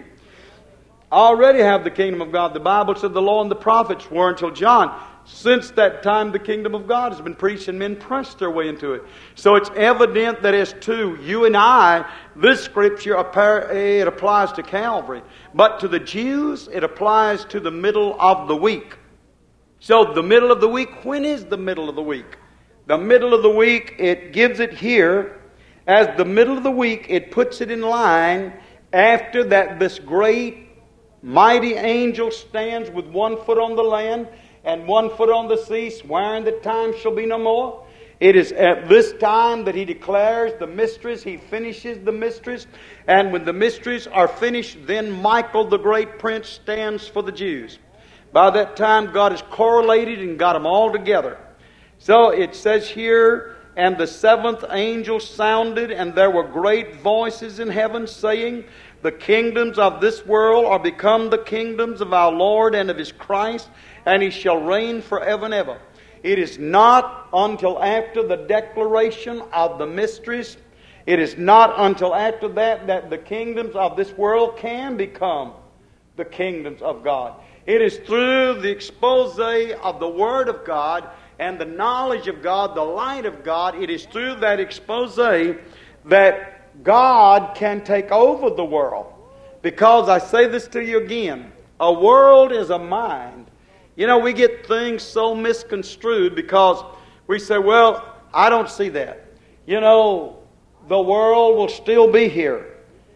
I already have the kingdom of God. The Bible said the law and the prophets were until John. Since that time, the kingdom of God has been preached and men pressed their way into it. So it's evident that as to you and I, this scripture, it applies to Calvary. But to the Jews, it applies to the middle of the week. So the middle of the week, when is the middle of the week? The middle of the week, it gives it here. As the middle of the week, it puts it in line after that this great, mighty angel stands with one foot on the land and one foot on the sea, swearing that time shall be no more. It is at this time that he declares the mysteries. He finishes the mysteries. And when the mysteries are finished, then Michael the great prince stands for the Jews. By that time, God has correlated and got them all together. So it says here, and the seventh angel sounded, and there were great voices in heaven saying, the kingdoms of this world are become the kingdoms of our Lord and of His Christ, and He shall reign forever and ever. It is not until after the declaration of the mysteries, it is not until after that that the kingdoms of this world can become the kingdoms of God. It is through the expose of the Word of God and the knowledge of God, the light of God, it is through that expose that God can take over the world. Because I say this to you again, a world is a mind. You know, we get things so misconstrued because we say, well, I don't see that. you know, the world will still be here.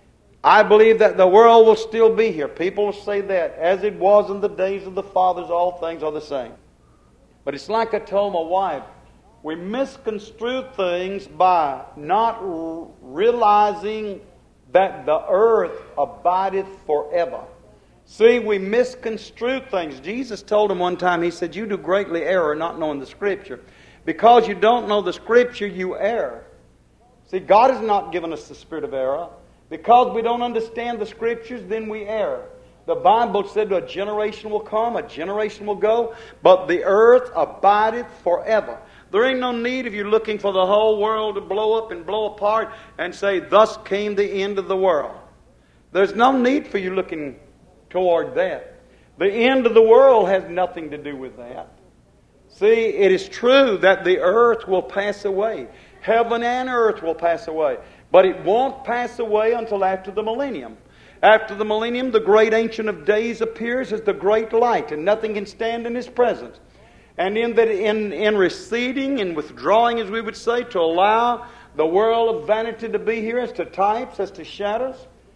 I believe that the world will still be here. People will say that. As it was in the days of the fathers, all things are the same. But it's like I told my wife, we misconstrue things by not r- realizing that the earth abideth forever. See, we misconstrue things. Jesus told him one time, He said, you do greatly err not knowing the Scripture. Because you don't know the Scripture, you err. See, God has not given us the spirit of error. Because we don't understand the Scriptures, then we err. The Bible said a generation will come, a generation will go, but the earth abideth forever. There ain't no need of you looking for the whole world to blow up and blow apart and say, thus came the end of the world. There's no need for you looking toward that. The end of the world has nothing to do with that. See, it is true that the earth will pass away. Heaven and earth will pass away. But it won't pass away until after the millennium. After the millennium, the great Ancient of Days appears as the great light, and nothing can stand in His presence. And in that, in, in receding and withdrawing, as we would say, to allow the world of vanity to be here as to types, as to shadows,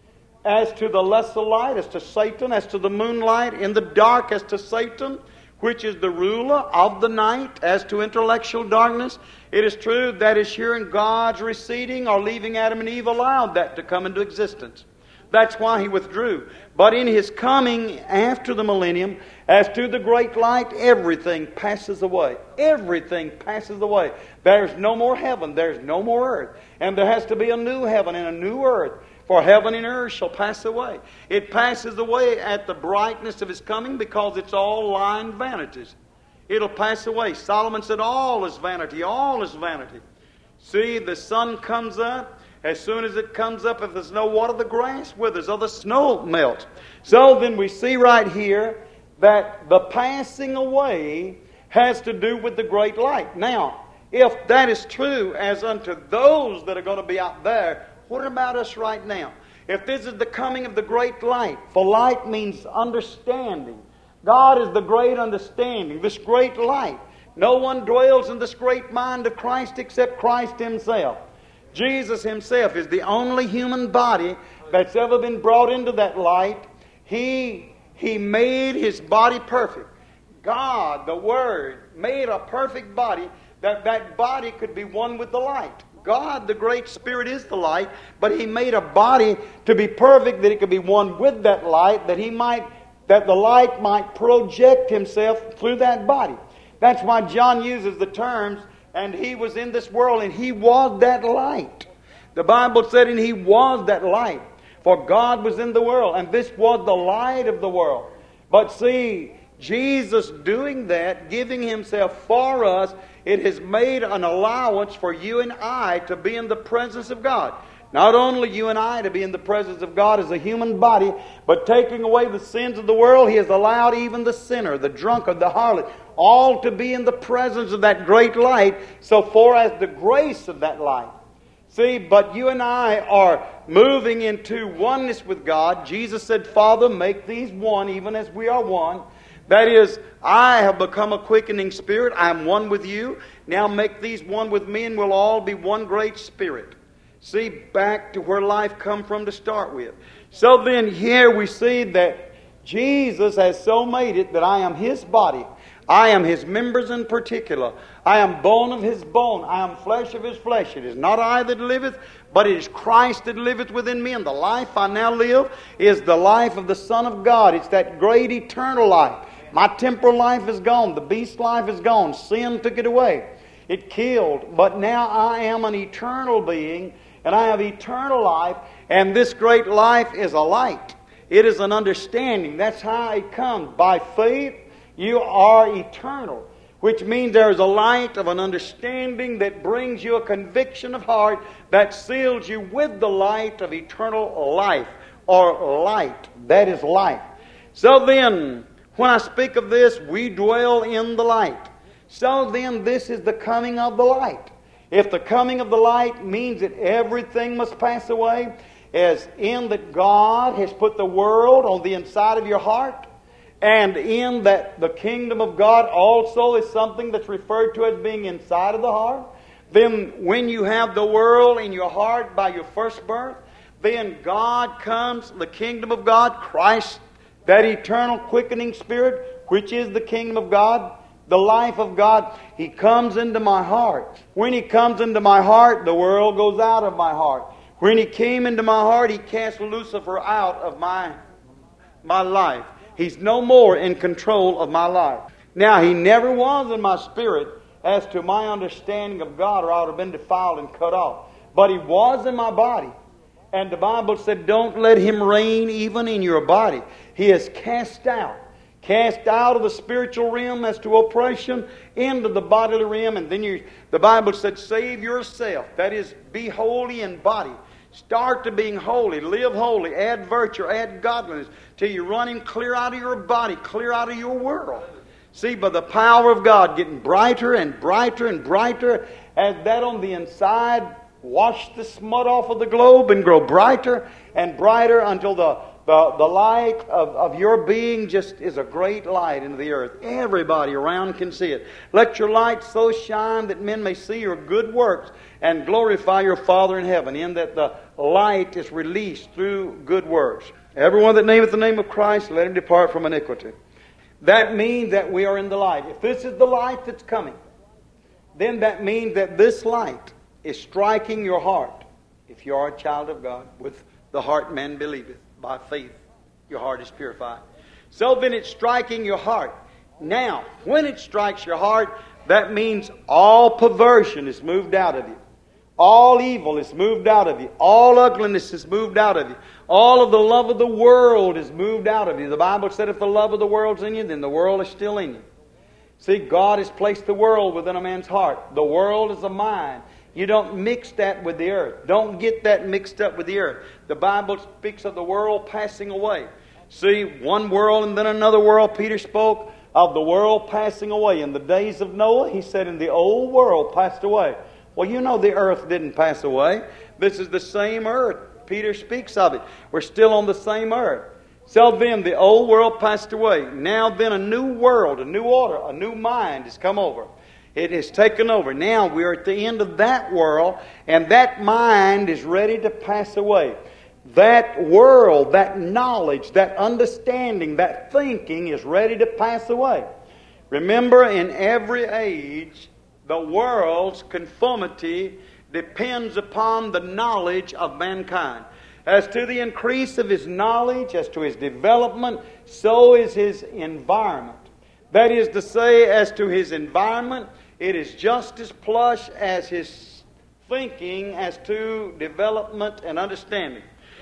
as to the lesser light, as to Satan, as to the moonlight, in the dark as to Satan, which is the ruler of the night, as to intellectual darkness. It is true that is here in God's receding or leaving Adam and Eve allowed that to come into existence. That's why He withdrew. But in His coming after the millennium, as to the great light, everything passes away. Everything passes away. There's no more heaven. There's no more earth. And there has to be a new heaven and a new earth. For heaven and earth shall pass away. It passes away at the brightness of His coming because it's all lying vanities. It'll pass away. Solomon said, all is vanity, all is vanity. See, the sun comes up. As soon as it comes up, if there's no water, the grass withers or the snow melts. So then we see right here that the passing away has to do with the great light. Now, if that is true as unto those that are going to be out there, what about us right now? If this is the coming of the great light, for light means understanding. God is the great understanding, this great light. No one dwells in this great mind of Christ except Christ Himself. Jesus Himself is the only human body that's ever been brought into that light. He, he made His body perfect. God, the Word, made a perfect body that that body could be one with the light. God, the great Spirit, is the light, but He made a body to be perfect that it could be one with that light, that He might, that the light might project Himself through that body. That's why John uses the terms, and He was in this world, and He was that light. The Bible said, and He was that light. For God was in the world, and this was the light of the world. But see, Jesus doing that, giving Himself for us, it has made an allowance for you and I to be in the presence of God. Not only you and I to be in the presence of God as a human body, but taking away the sins of the world, He has allowed even the sinner, the drunkard, the harlot, all to be in the presence of that great light, so far as the grace of that light. See, but you and I are moving into oneness with God. Jesus said, Father, make these one, even as we are one. That is, I have become a quickening spirit. I am one with you. Now make these one with me, and we'll all be one great spirit. See, back to where life come from to start with. So then here we see that Jesus has so made it that I am His body. I am His members in particular. I am bone of His bone. I am flesh of His flesh. It is not I that liveth, but it is Christ that liveth within me. And the life I now live is the life of the Son of God. It's that great eternal life. My temporal life is gone. The beast life is gone. Sin took it away. It killed. But now I am an eternal being, and I have eternal life, and this great life is a light. It is an understanding. That's how it comes. By faith, you are eternal, which means there is a light of an understanding that brings you a conviction of heart that seals you with the light of eternal life, or light. That is life. So then, when I speak of this, we dwell in the light. So then, this is the coming of the light. If the coming of the light means that everything must pass away, as in that God has put the world on the inside of your heart, and in that the kingdom of God also is something that's referred to as being inside of the heart, then when you have the world in your heart by your first birth, then God comes, the kingdom of God, Christ, that eternal quickening Spirit, which is the kingdom of God, the life of God, He comes into my heart. When He comes into my heart, the world goes out of my heart. When He came into my heart, He cast Lucifer out of my, my life. He's no more in control of my life. Now, He never was in my spirit as to my understanding of God, or I would have been defiled and cut off. But He was in my body. And the Bible said, don't let Him reign even in your body. He is cast out. Cast out of the spiritual realm as to oppression into the bodily realm. And then you, the Bible said, save yourself. That is, be holy in body. Start to being holy. Live holy. Add virtue. Add godliness. Till you run Him clear out of your body. Clear out of your world. See, by the power of God, getting brighter and brighter and brighter, as that on the inside wash the smut off of the globe and grow brighter and brighter until the, the, the light of, of your being just is a great light into the earth. Everybody around can see it. Let your light so shine that men may see your good works and glorify your Father in heaven, in that the light is released through good works. Everyone that nameth the name of Christ, let him depart from iniquity. That means that we are in the light. If this is the light that's coming, then that means that this light is striking your heart. If you are a child of God, with the heart man believeth, by faith your heart is purified. So then it's striking your heart. Now, when it strikes your heart, that means all perversion is moved out of you. All evil is moved out of you. All ugliness is moved out of you. All of the love of the world is moved out of you. The Bible said if the love of the world's in you, then the world is still in you. See, God has placed the world within a man's heart. The world is a mind. You don't mix that with the earth. Don't get that mixed up with the earth. The Bible speaks of the world passing away. See, one world and then another world. Peter spoke of the world passing away. In the days of Noah, he said, in the old world passed away. Well, you know the earth didn't pass away. This is the same earth. Peter speaks of it. We're still on the same earth. So then the old world passed away. Now then a new world, a new order, a new mind has come over. It has taken over. Now we are at the end of that world, and that mind is ready to pass away. That world, that knowledge, that understanding, that thinking is ready to pass away. Remember, in every age, the world's conformity depends upon the knowledge of mankind. As to the increase of his knowledge, as to his development, so is his environment. That is to say, as to his environment, it is just as plush as his thinking as to development and understanding.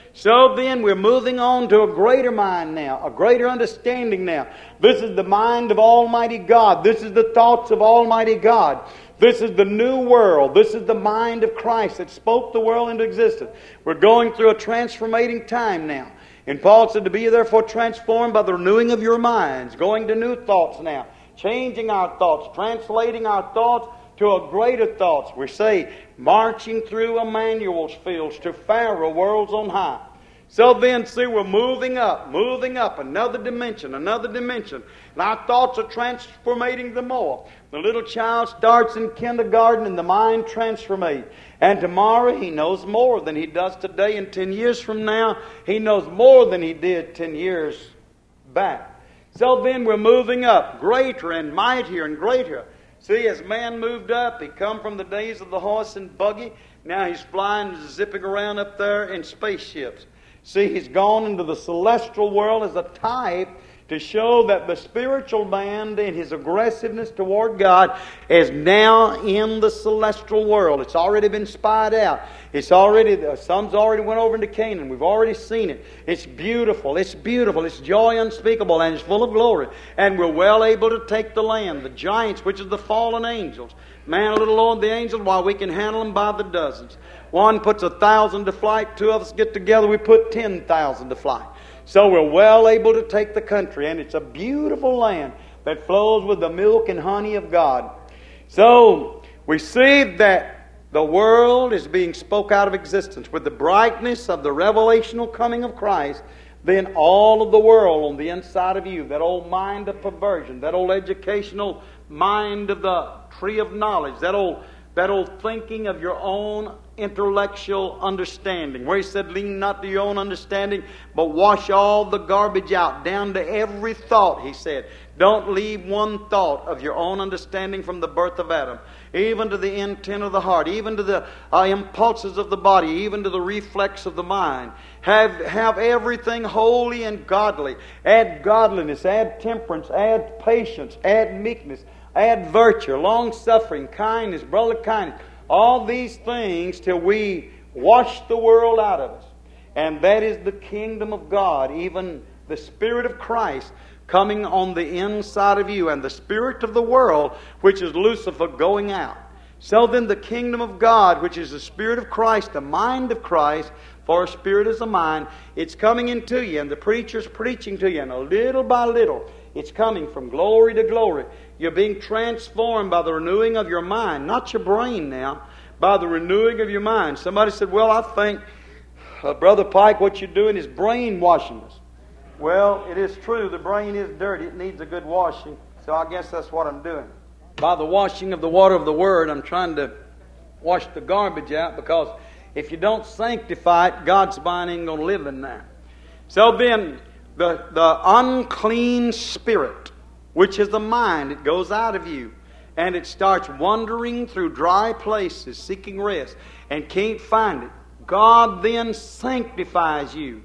So then we're moving on to a greater mind now, a greater understanding now. This is the mind of Almighty God. This is the thoughts of Almighty God. This is the new world. This is the mind of Christ that spoke the world into existence. We're going through a transformating time now. And Paul said to be therefore transformed by the renewing of your minds, going to new thoughts now, changing our thoughts, translating our thoughts to a greater thoughts. We say, marching through Emmanuel's fields to fairer worlds on high. So then, see, we're moving up, moving up, another dimension, another dimension. And our thoughts are transformating the more. The little child starts in kindergarten and the mind transformates. And tomorrow he knows more than he does today. And ten years from now, he knows more than he did ten years back. So then we're moving up, greater and mightier and greater. See, as man moved up, he come from the days of the horse and buggy. Now he's flying, zipping around up there in spaceships. See, he's gone into the celestial world as a type to show that the spiritual man in his aggressiveness toward God is now in the celestial world. It's already been spied out. It's already, the sun's already went over into Canaan. We've already seen it. It's beautiful. It's beautiful. It's joy unspeakable, and it's full of glory. And we're well able to take the land, the giants, which is the fallen angels. Man a little lower than the angels, while we can handle them by the dozens. One puts a thousand to flight. Two of us get together, we put ten thousand to flight. So we're well able to take the country, and it's a beautiful land that flows with the milk and honey of God. So we see that the world is being spoke out of existence. With the brightness of the revelational coming of Christ, then all of the world on the inside of you, that old mind of perversion, that old educational mind of the tree of knowledge, that old that old thinking of your own intellectual understanding, where he said, lean not to your own understanding, but wash all the garbage out, down to every thought, he said. Don't leave one thought of your own understanding from the birth of Adam, even to the intent of the heart, even to the uh, impulses of the body, even to the reflex of the mind. Have, have everything holy and godly. Add godliness, add temperance, add patience, add meekness, add virtue, long-suffering, kindness, brotherly kindness. All these things till we wash the world out of us. And that is the kingdom of God, even the Spirit of Christ coming on the inside of you, and the spirit of the world, which is Lucifer, going out. So then the kingdom of God, which is the Spirit of Christ, the mind of Christ, for a spirit is a mind, it's coming into you, and the preacher's preaching to you, and a little by little, it's coming from glory to glory. You're being transformed by the renewing of your mind, not your brain now, by the renewing of your mind. Somebody said, well, I think, uh, Brother Pike, what you're doing is brainwashing us. Well, it is true, the brain is dirty. It needs a good washing. So I guess that's what I'm doing. By the washing of the water of the Word, I'm trying to wash the garbage out, because if you don't sanctify it, God's mind ain't going to live in there. So then, the, the unclean spirit, which is the mind, it goes out of you, and it starts wandering through dry places, seeking rest, and can't find it. God then sanctifies you.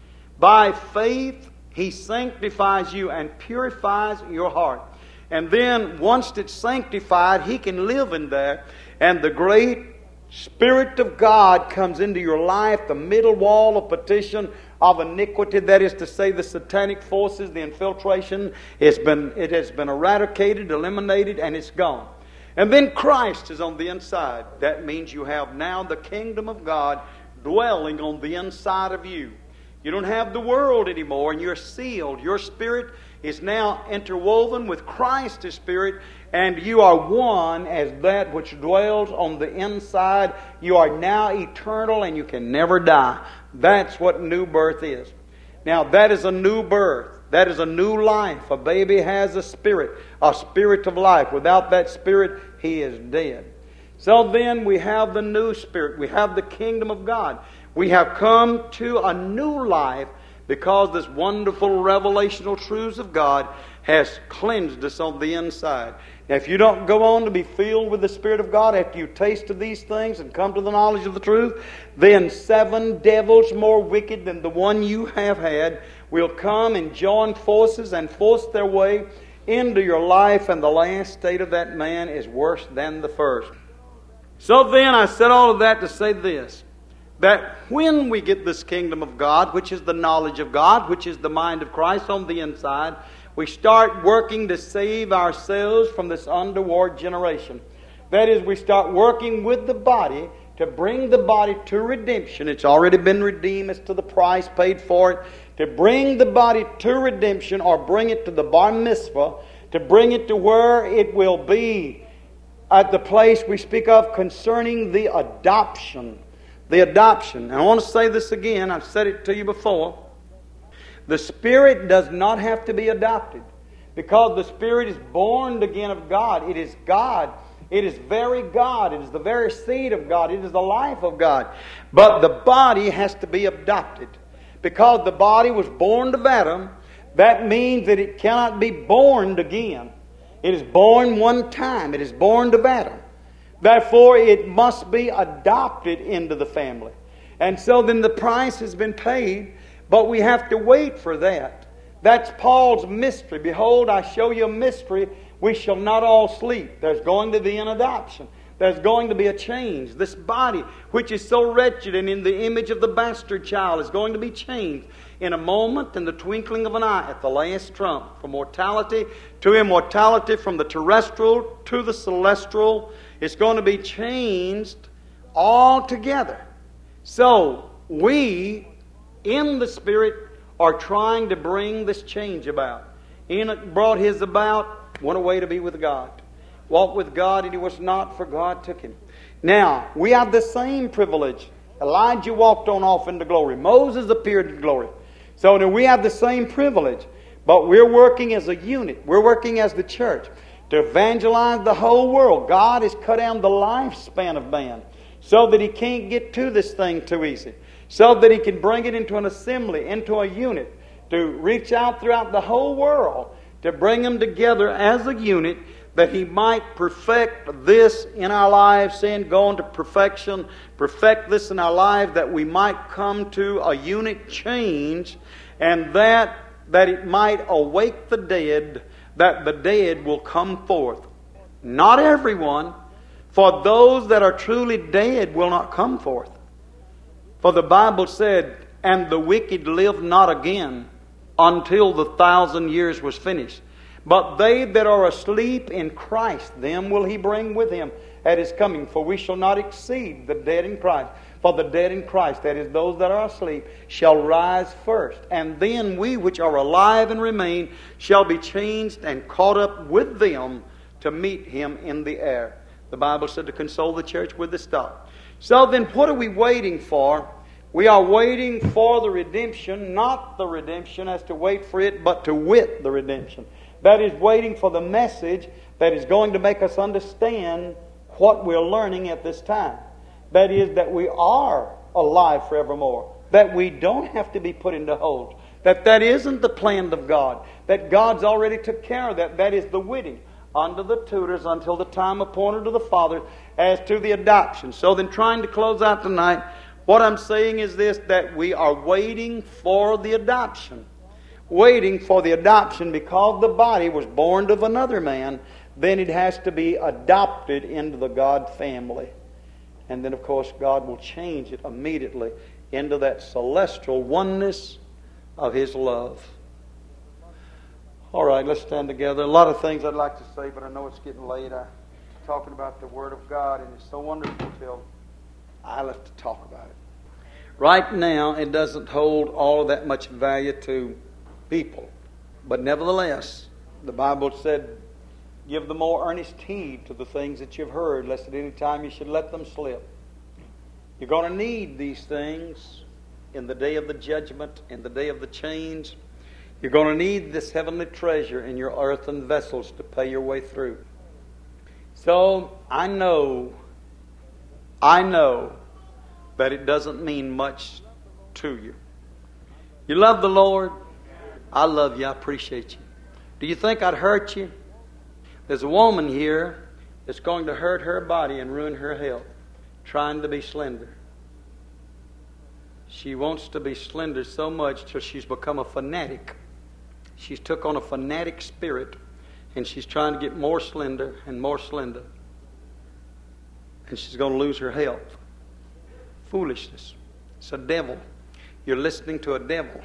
By faith, He sanctifies you and purifies your heart. And then, once it's sanctified, He can live in there, and the great Spirit of God comes into your life, the middle wall of partition of iniquity, that is to say, the satanic forces, the infiltration, it's been, it has been eradicated, eliminated, and it's gone. And then Christ is on the inside. That means you have now the kingdom of God dwelling on the inside of you. You don't have the world anymore, and you're sealed. Your spirit is now interwoven with Christ's Spirit, and you are one as that which dwells on the inside. You are now eternal, and you can never die. That's what new birth is. Now, that is a new birth. That is a new life. A baby has a spirit, a spirit of life. Without that spirit, he is dead. So then we have the new spirit. We have the kingdom of God. We have come to a new life because this wonderful revelational truths of God has cleansed us on the inside. Now, if you don't go on to be filled with the Spirit of God after you tasted these things and come to the knowledge of the truth, then seven devils more wicked than the one you have had will come and join forces and force their way into your life, and the last state of that man is worse than the first. So then, I said all of that to say this, that when we get this kingdom of God, which is the knowledge of God, which is the mind of Christ on the inside, we start working to save ourselves from this underworld generation. That is, we start working with the body to bring the body to redemption. It's already been redeemed as to the price paid for it. To bring the body to redemption, or bring it to the bar mitzvah, to bring it to where it will be at the place we speak of concerning the adoption. The adoption. And I want to say this again. I've said it to you before. The Spirit does not have to be adopted, because the Spirit is born again of God. It is God. It is very God. It is the very seed of God. It is the life of God. But the body has to be adopted. Because the body was born of Adam, that means that it cannot be born again. It is born one time. It is born of Adam. Therefore, it must be adopted into the family. And so then the price has been paid, but we have to wait for that. That's Paul's mystery. Behold, I show you a mystery. We shall not all sleep. There's going to be an adoption. There's going to be a change. This body, which is so wretched and in the image of the bastard child, is going to be changed in a moment, in the twinkling of an eye, at the last trump. From mortality to immortality, from the terrestrial to the celestial, it's going to be changed altogether. So, we, in the Spirit, are trying to bring this change about. Enoch brought his about, went away to be with God. Walked with God, and he was not, for God took him. Now, we have the same privilege. Elijah walked on off into glory. Moses appeared in glory. So now we have the same privilege. But we're working as a unit. We're working as the church. to evangelize the whole world. God has cut down the lifespan of man so that he can't get to this thing too easy, so that he can bring it into an assembly, into a unit, to reach out throughout the whole world, to bring them together as a unit, that he might perfect this in our lives, saying, go into perfection, perfect this in our lives, that we might come to a unit change, and that, that it might awake the dead, that the dead will come forth. Not everyone, for those that are truly dead will not come forth. For the Bible said, and the wicked live not again until the thousand years was finished. But they that are asleep in Christ, them will he bring with him at his coming. For we shall not exceed the dead in Christ. For the dead in Christ, that is, those that are asleep, shall rise first. And then we which are alive and remain shall be changed and caught up with them to meet him in the air. The Bible said to console the church with this thought. So then what are we waiting for? We are waiting for the redemption, not the redemption as to wait for it, but to wit the redemption. That is waiting for the message that is going to make us understand what we're learning at this time. That is, that we are alive forevermore. That we don't have to be put into hold. That that isn't the plan of God. That God's already took care of that. That is the witting unto the tutors until the time appointed to the fathers as to the adoption. So then, trying to close out tonight, what I'm saying is this, that we are waiting for the adoption. Waiting for the adoption, because the body was born of another man, then it has to be adopted into the God family. And then, of course, God will change it immediately into that celestial oneness of His love. All right, let's stand together. A lot of things I'd like to say, but I know it's getting late. I'm talking about the Word of God, and it's so wonderful till I love to talk about it. Right now, it doesn't hold all of that much value to people. But nevertheless, the Bible said, give the more earnest heed to the things that you've heard, lest at any time you should let them slip. You're going to need these things in the day of the judgment, in the day of the change. You're going to need this heavenly treasure in your earthen vessels to pay your way through. So, I know, I know that it doesn't mean much to you. You love the Lord. I love you. I appreciate you. Do you think I'd hurt you? There's a woman here that's going to hurt her body and ruin her health, trying to be slender. She wants to be slender so much till she's become a fanatic. She's took on a fanatic spirit, and she's trying to get more slender and more slender. And she's going to lose her health. Foolishness. It's a devil. You're listening to a devil.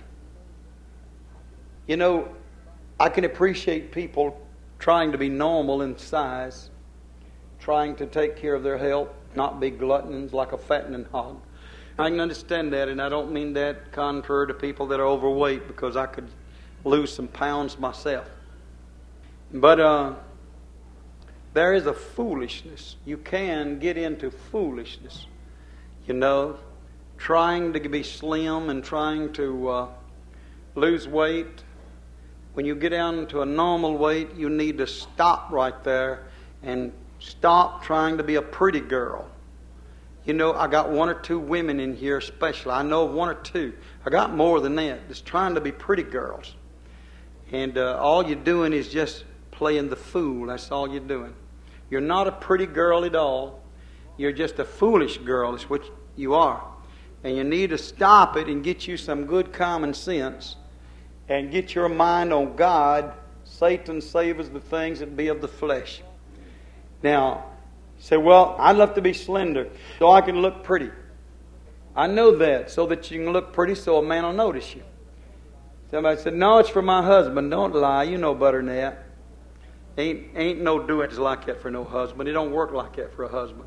You know, I can appreciate people trying to be normal in size, trying to take care of their health, not be gluttons like a fattening hog. I can understand that, and I don't mean that contrary to people that are overweight, because I could lose some pounds myself. But uh, there is a foolishness. You can get into foolishness. You know, trying to be slim and trying to uh, lose weight. When you get down to a normal weight, you need to stop right there and stop trying to be a pretty girl. You know, I got one or two women in here especially. I know of one or two. I got more than that. Just trying to be pretty girls. And uh, all you're doing is just playing the fool. That's all you're doing. You're not a pretty girl at all. You're just a foolish girl. Is what you are. And you need to stop it and get you some good common sense and get your mind on God. Satan savors the things that be of the flesh. Now, you say, well, I'd love to be slender so I can look pretty. I know that, so that you can look pretty so a man will notice you. Somebody said, no, it's for my husband. Don't lie. You know better than that. Ain't, ain't no doings like that for no husband. It don't work like that for a husband.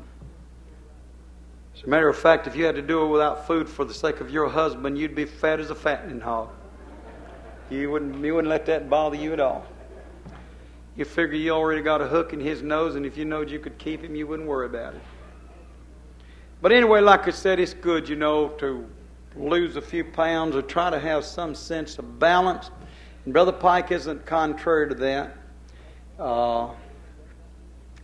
As a matter of fact, if you had to do it without food for the sake of your husband, you'd be fat as a fattening hog. You wouldn't, you wouldn't let that bother you at all. You figure you already got a hook in his nose, and if you knowed you could keep him, you wouldn't worry about it. But anyway, like I said, it's good, you know, to lose a few pounds or try to have some sense of balance. And Brother Pike isn't contrary to that. Uh,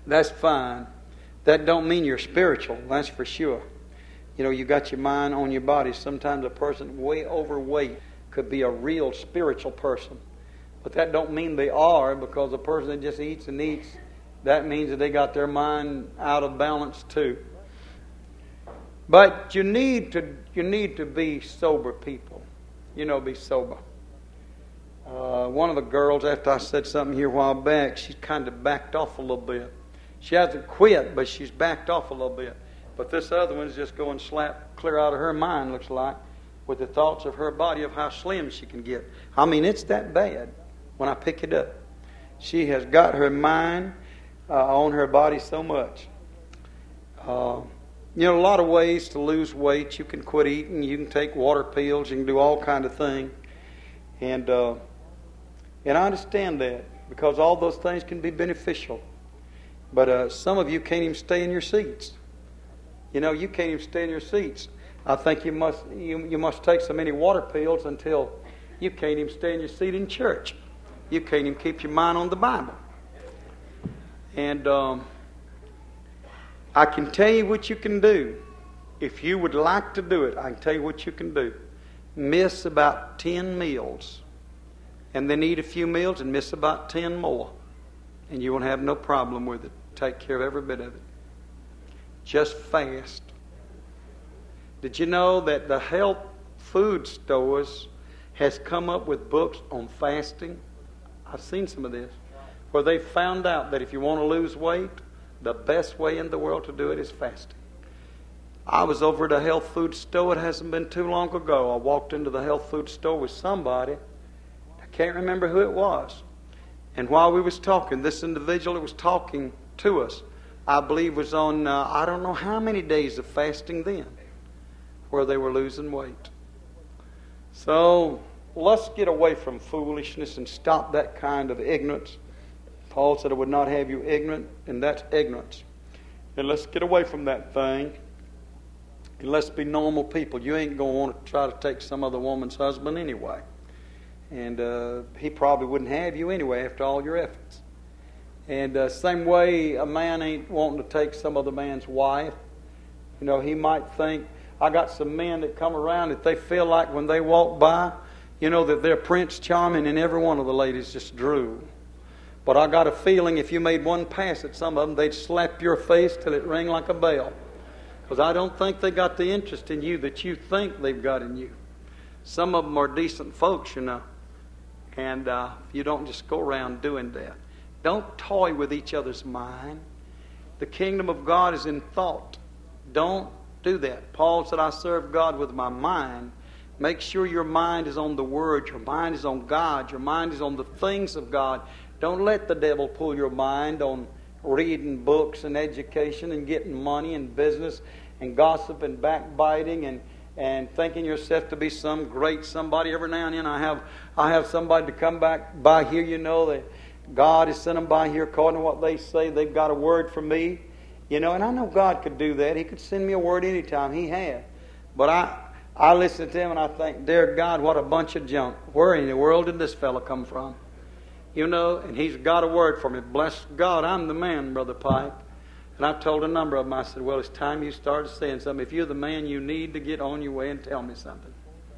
That's fine. That don't mean you're spiritual, that's for sure. You know, you got your mind on your body. Sometimes a person way overweight could be a real spiritual person. But that don't mean they are, because a person that just eats and eats, that means that they got their mind out of balance too. But you need to you need to be sober people. You know, be sober. Uh, one of the girls, after I said something here a while back, she's kind of backed off a little bit. She hasn't quit, but she's backed off a little bit. But this other one's just going slap clear out of her mind, looks like, with the thoughts of her body of how slim she can get. I mean, it's that bad when I pick it up. She has got her mind uh, on her body so much. Uh, you know, a lot of ways to lose weight. You can quit eating. You can take water pills. You can do all kind of things. And... Uh, And I understand that, because all those things can be beneficial. But uh, some of you can't even stay in your seats. You know, you can't even stay in your seats. I think you must you, you must take so many water pills until you can't even stay in your seat in church. You can't even keep your mind on the Bible. And um, I can tell you what you can do. If you would like to do it, I can tell you what you can do. Miss about ten meals. And then eat a few meals and miss about ten more. And you won't have no problem with it. Take care of every bit of it. Just fast. Did you know that the health food stores has come up with books on fasting? I've seen some of this. Where they found out that if you want to lose weight, the best way in the world to do it is fasting. I was over at a health food store. It hasn't been too long ago. I walked into the health food store with somebody. Can't remember who it was. And while we was talking, this individual that was talking to us, I believe was on, uh, I don't know how many days of fasting then, where they were losing weight. So, let's get away from foolishness and stop that kind of ignorance. Paul said, I would not have you ignorant, and that's ignorance. And let's get away from that thing. And let's be normal people. You ain't going to want to try to take some other woman's husband anyway. And uh, he probably wouldn't have you anyway after all your efforts. And uh, same way, a man ain't wanting to take some other man's wife. You know, he might think, I got some men that come around that they feel like when they walk by, you know, that they're Prince Charming and every one of the ladies just drool. But I got a feeling if you made one pass at some of them, they'd slap your face till it rang like a bell. Because I don't think they got the interest in you that you think they've got in you. Some of them are decent folks, you know. And uh, you don't just go around doing that. Don't toy with each other's mind. The kingdom of God is in thought. Don't do that. Paul said, I serve God with my mind. Make sure your mind is on the Word. Your mind is on God. Your mind is on the things of God. Don't let the devil pull your mind on reading books and education and getting money and business and gossip and backbiting and and thinking yourself to be some great somebody. Every now and then I have I have somebody to come back by here, you know, that God has sent them by here according to what they say. They've got a word for me. You know, and I know God could do that. He could send me a word anytime. He has. But I, I listen to him and I think, dear God, what a bunch of junk. Where in the world did this fellow come from? You know, and he's got a word for me. Bless God, I'm the man, Brother Pike. And I've told a number of them, I said, well, it's time you started saying something. If you're the man, you need to get on your way and tell me something.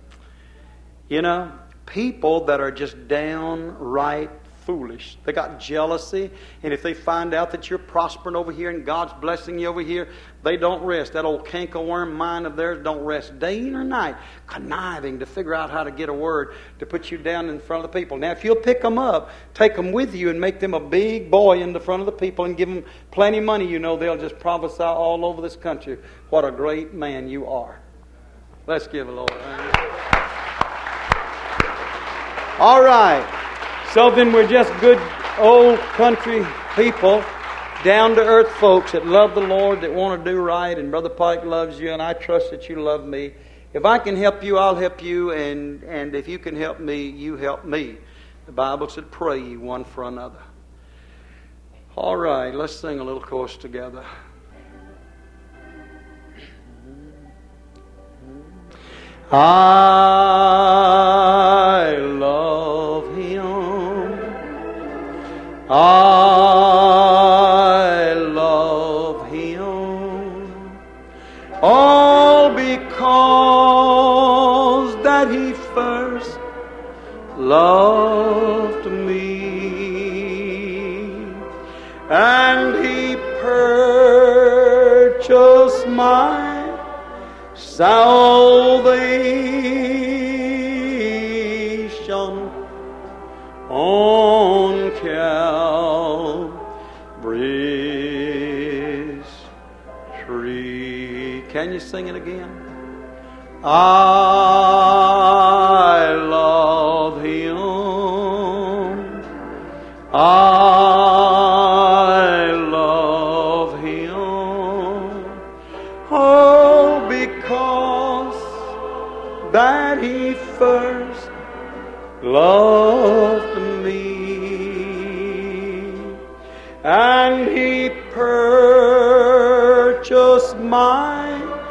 You know, people that are just downright foolish. They got jealousy, and if they find out that you're prospering over here and God's blessing you over here, they don't rest. That old cankerworm mind of theirs don't rest day or night, conniving to figure out how to get a word to put you down in front of the people. Now, if you'll pick them up, take them with you and make them a big boy in the front of the people and give them plenty of money, you know, they'll just prophesy all over this country what a great man you are. Let's give the Lord. All right. So then we're just good old country people, down-to-earth folks that love the Lord, that want to do right, and Brother Pike loves you, and I trust that you love me. If I can help you, I'll help you, and, and if you can help me, you help me. The Bible said, pray ye one for another. All right, let's sing a little chorus together. I love Him. I that He first loved me, and He purchased my salvation on Calvary's tree. Can you sing it again? I love Him. I love Him. Oh, because that He first loved me, and He purchased my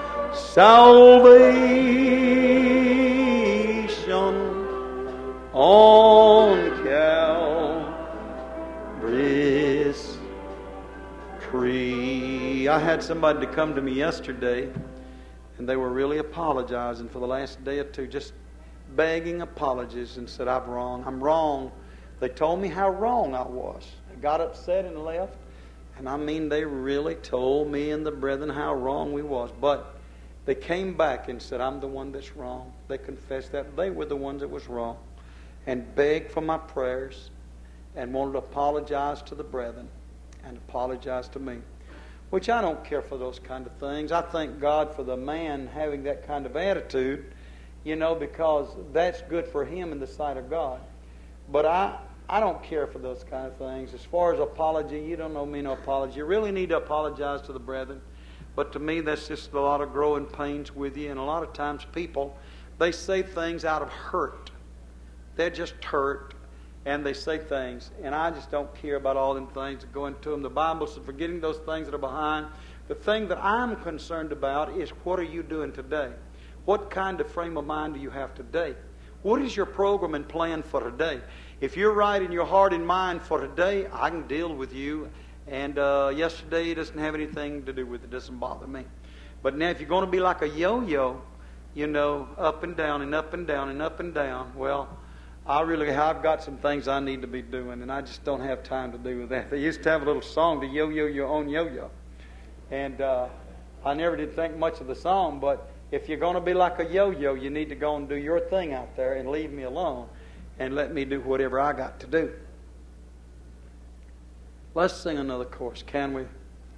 salvation on Calvary's tree. I had somebody to come to me yesterday, and they were really apologizing for the last day or two, just begging apologies, and said, I'm wrong, I'm wrong. They told me how wrong I was. They got upset and left, and I mean, they really told me and the brethren how wrong we was. But they came back and said, I'm the one that's wrong. They confessed that they were the ones that was wrong, and begged for my prayers, and wanted to apologize to the brethren and apologize to me, which I don't care for those kind of things. I thank God for the man having that kind of attitude, you know, because that's good for him in the sight of God. But I, I don't care for those kind of things. As far as apology, you don't know me no apology. You really need to apologize to the brethren. But to me, that's just a lot of growing pains with you. And a lot of times people, they say things out of hurt. They're just hurt, and they say things. And I just don't care about all them things that go into them. The Bible says, forgetting those things that are behind. The thing that I'm concerned about is, what are you doing today? What kind of frame of mind do you have today? What is your program and plan for today? If you're right in your heart and mind for today, I can deal with you. And uh, yesterday doesn't have anything to do with it. It doesn't bother me. But now if you're going to be like a yo-yo, you know, up and down and up and down and up and down, well, I really, I've got some things I need to be doing, and I just don't have time to do with that. They used to have a little song, to yo-yo your own yo-yo. And uh, I never did think much of the song, but if you're going to be like a yo-yo, you need to go and do your thing out there and leave me alone and let me do whatever I got to do. Let's sing another chorus, can we?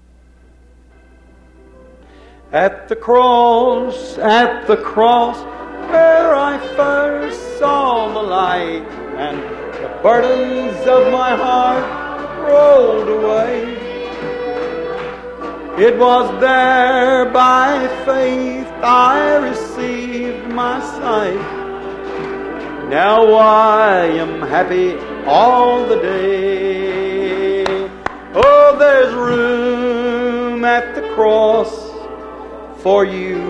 At the cross, at the cross, where I first saw the light, and the burdens of my heart rolled away. It was there by faith I received my sight. Now I am happy all the day. Oh, there's room at the cross for you.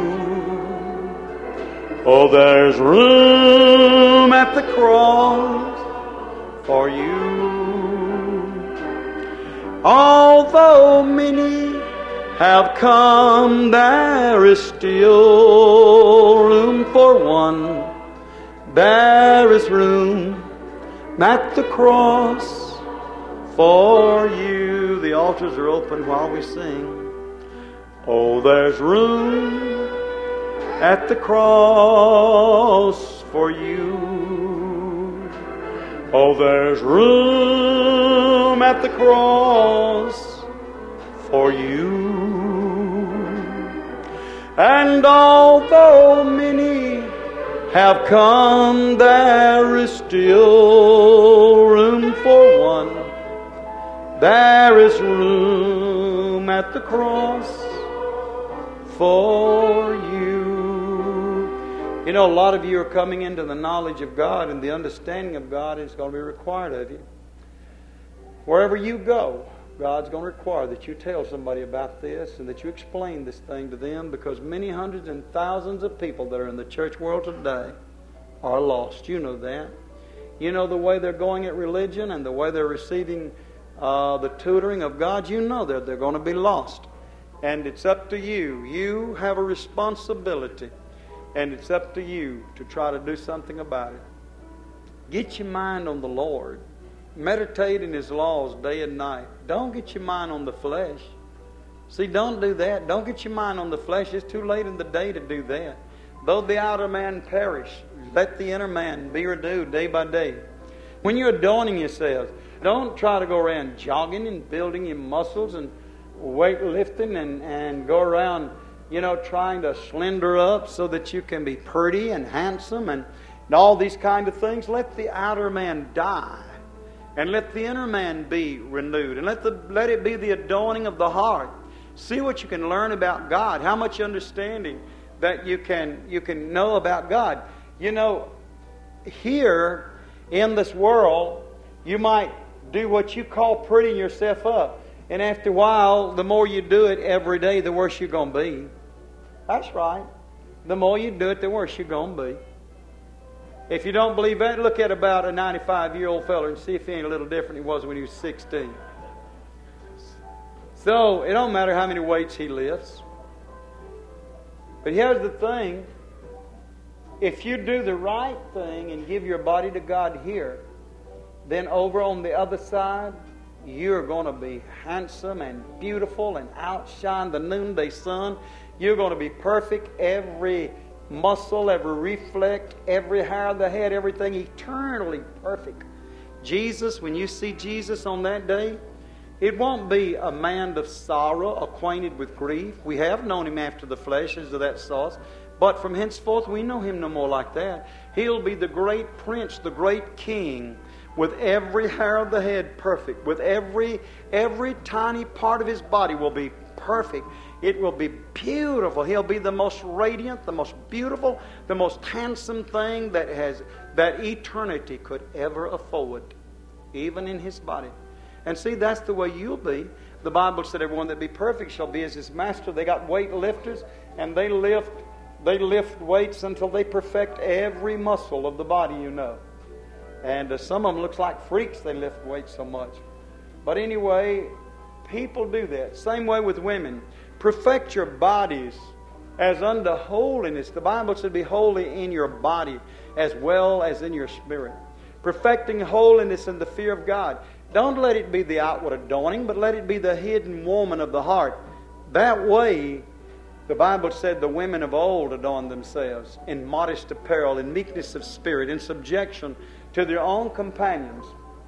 Oh, there's room at the cross for you. Although many have come, there is still room for one. There is room at the cross for you. The altars are open while we sing. Oh, there's room at the cross for you. Oh, there's room at the cross for you. And although many have come, there is still room for one. There is room at the cross for you. You know, a lot of you are coming into the knowledge of God, and the understanding of God is going to be required of you. Wherever you go, God's going to require that you tell somebody about this and that you explain this thing to them, because many hundreds and thousands of people that are in the church world today are lost. You know that. You know the way they're going at religion and the way they're receiving uh, the tutoring of God. You know that they're going to be lost. And it's up to you. You have a responsibility And it's up to you to try to do something about it. Get your mind on the Lord. Meditate in His laws day and night. Don't get your mind on the flesh. See, don't do that. Don't get your mind on the flesh. It's too late in the day to do that. Though the outer man perish, let the inner man be renewed day by day. When you're adorning yourselves, don't try to go around jogging and building your muscles and weightlifting and, and go around, you know, trying to slender up so that you can be pretty and handsome and, and all these kind of things. Let the outer man die and let the inner man be renewed, and let the let it be the adorning of the heart. See what you can learn about God, how much understanding that you can you can know about God. You know, here in this world, you might do what you call prettying yourself up. And after a while, the more you do it every day, the worse you're going to be. That's right. The more you do it, the worse you're going to be. If you don't believe that, look at about a ninety-five-year-old fella and see if he ain't a little different than he was when he was sixteen. So, it don't matter how many weights he lifts. But here's the thing. If you do the right thing and give your body to God here, then over on the other side, you're going to be handsome and beautiful and outshine the noonday sun. You're going to be perfect. Every muscle, every reflex, every hair of the head, everything eternally perfect. Jesus, when you see Jesus on that day, it won't be a man of sorrow, acquainted with grief. We have known Him after the flesh, as of that sauce. But from henceforth, we know Him no more like that. He'll be the great prince, the great king, with every hair of the head perfect, with every every tiny part of His body will be perfect. It will be beautiful. He'll be the most radiant, the most beautiful, the most handsome thing that has that eternity could ever afford, even in His body. And see, that's the way you'll be. The Bible said, everyone that be perfect shall be as his master. They got weight lifters, and they lift they lift weights until they perfect every muscle of the body, you know. And uh, some of them looks like freaks, they lift weights so much. But anyway, people do that. Same way with women. Perfect your bodies as unto holiness. The Bible said, be holy in your body as well as in your spirit. Perfecting holiness in the fear of God. Don't let it be the outward adorning, but let it be the hidden woman of the heart. That way, the Bible said the women of old adorned themselves in modest apparel, in meekness of spirit, in subjection to their own companions.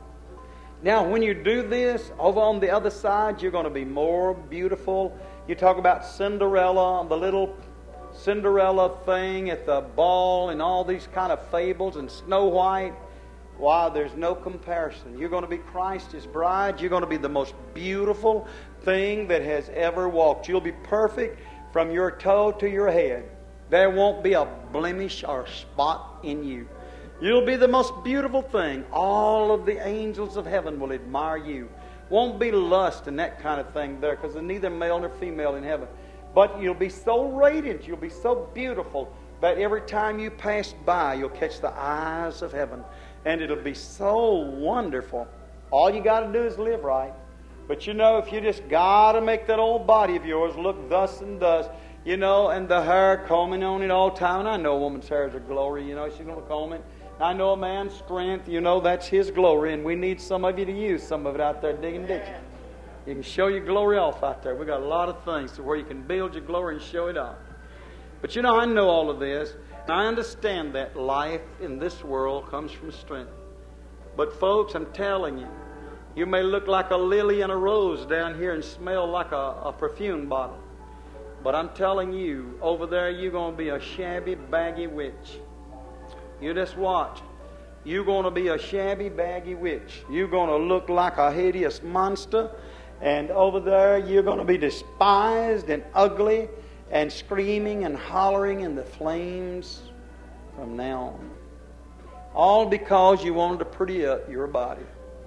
Now, when you do this, over on the other side, you're going to be more beautiful. You talk about Cinderella, the little Cinderella thing at the ball, and all these kind of fables, and Snow White. Wow, there's no comparison. You're going to be Christ, His bride. You're going to be the most beautiful thing that has ever walked. You'll be perfect from your toe to your head. There won't be a blemish or spot in you. You'll be the most beautiful thing. All of the angels of heaven will admire you. Won't be lust and that kind of thing there, because there's neither male nor female in heaven. But you'll be so radiant, you'll be so beautiful, that every time you pass by, you'll catch the eyes of heaven. And it'll be so wonderful. All you got to do is live right. But you know, if you just got to make that old body of yours look thus and thus, you know, and the hair combing on it all the time. And I know a woman's hair is a glory, you know, she's going to comb it. I know a man's strength, you know, that's his glory. And we need some of you to use some of it out there digging ditches. You can show your glory off out there. We've got a lot of things to where you can build your glory and show it off. But you know, I know all of this. And I understand that life in this world comes from strength. But folks, I'm telling you, you may look like a lily and a rose down here and smell like a, a perfume bottle. But I'm telling you, over there you're going to be a shabby, baggy witch. You just watch. You're going to be a shabby, baggy witch. You're going to look like a hideous monster. And over there you're going to be despised and ugly and screaming and hollering in the flames from now on. All because you wanted to pretty up your body.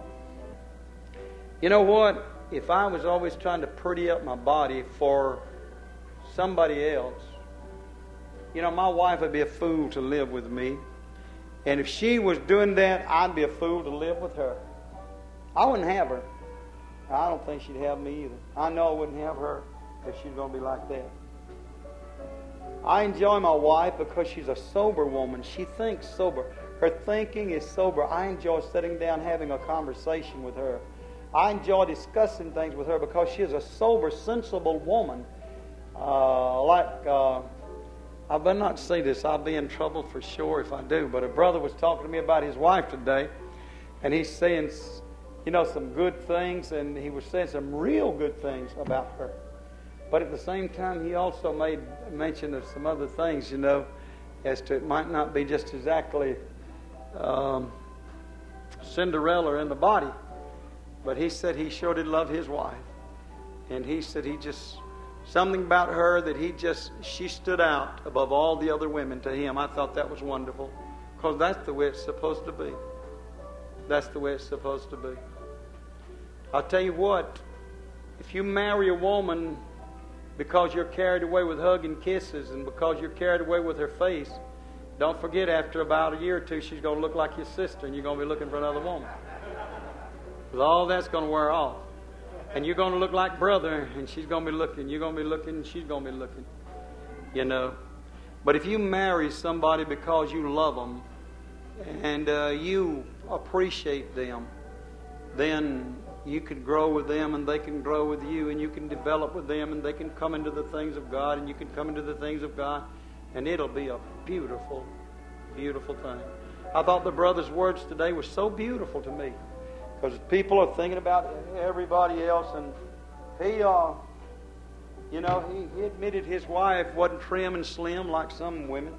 You know what? If I was always trying to pretty up my body for somebody else, you know, my wife would be a fool to live with me. And if she was doing that, I'd be a fool to live with her. I wouldn't have her. I don't think she'd have me either. I know I wouldn't have her if she's going to be like that. I enjoy my wife because she's a sober woman. She thinks sober. Her thinking is sober. I enjoy sitting down having a conversation with her. I enjoy discussing things with her because she is a sober, sensible woman. Uh, like, uh, I better not say this. I'll be in trouble for sure if I do. But a brother was talking to me about his wife today, and he's saying, you know, some good things, and he was saying some real good things about her. But at the same time, he also made mention of some other things, you know, as to it might not be just exactly um, Cinderella in the body. But he said he sure did love his wife. And he said he just, something about her that he just, she stood out above all the other women to him. I thought that was wonderful. Because that's the way it's supposed to be. That's the way it's supposed to be. I'll tell you what, if you marry a woman because you're carried away with hugging kisses and because you're carried away with her face, don't forget after about a year or two she's going to look like your sister and you're going to be looking for another woman. Because all that's going to wear off. And you're going to look like brother and she's going to be looking. You're going to be looking and she's going to be looking. You know. But if you marry somebody because you love them and uh, you appreciate them, then you can grow with them and they can grow with you, and you can develop with them and they can come into the things of God and you can come into the things of God, and it'll be a beautiful, beautiful thing. I thought the brother's words today were so beautiful to me, because people are thinking about everybody else, and he, uh, you know, he, he admitted his wife wasn't trim and slim like some women.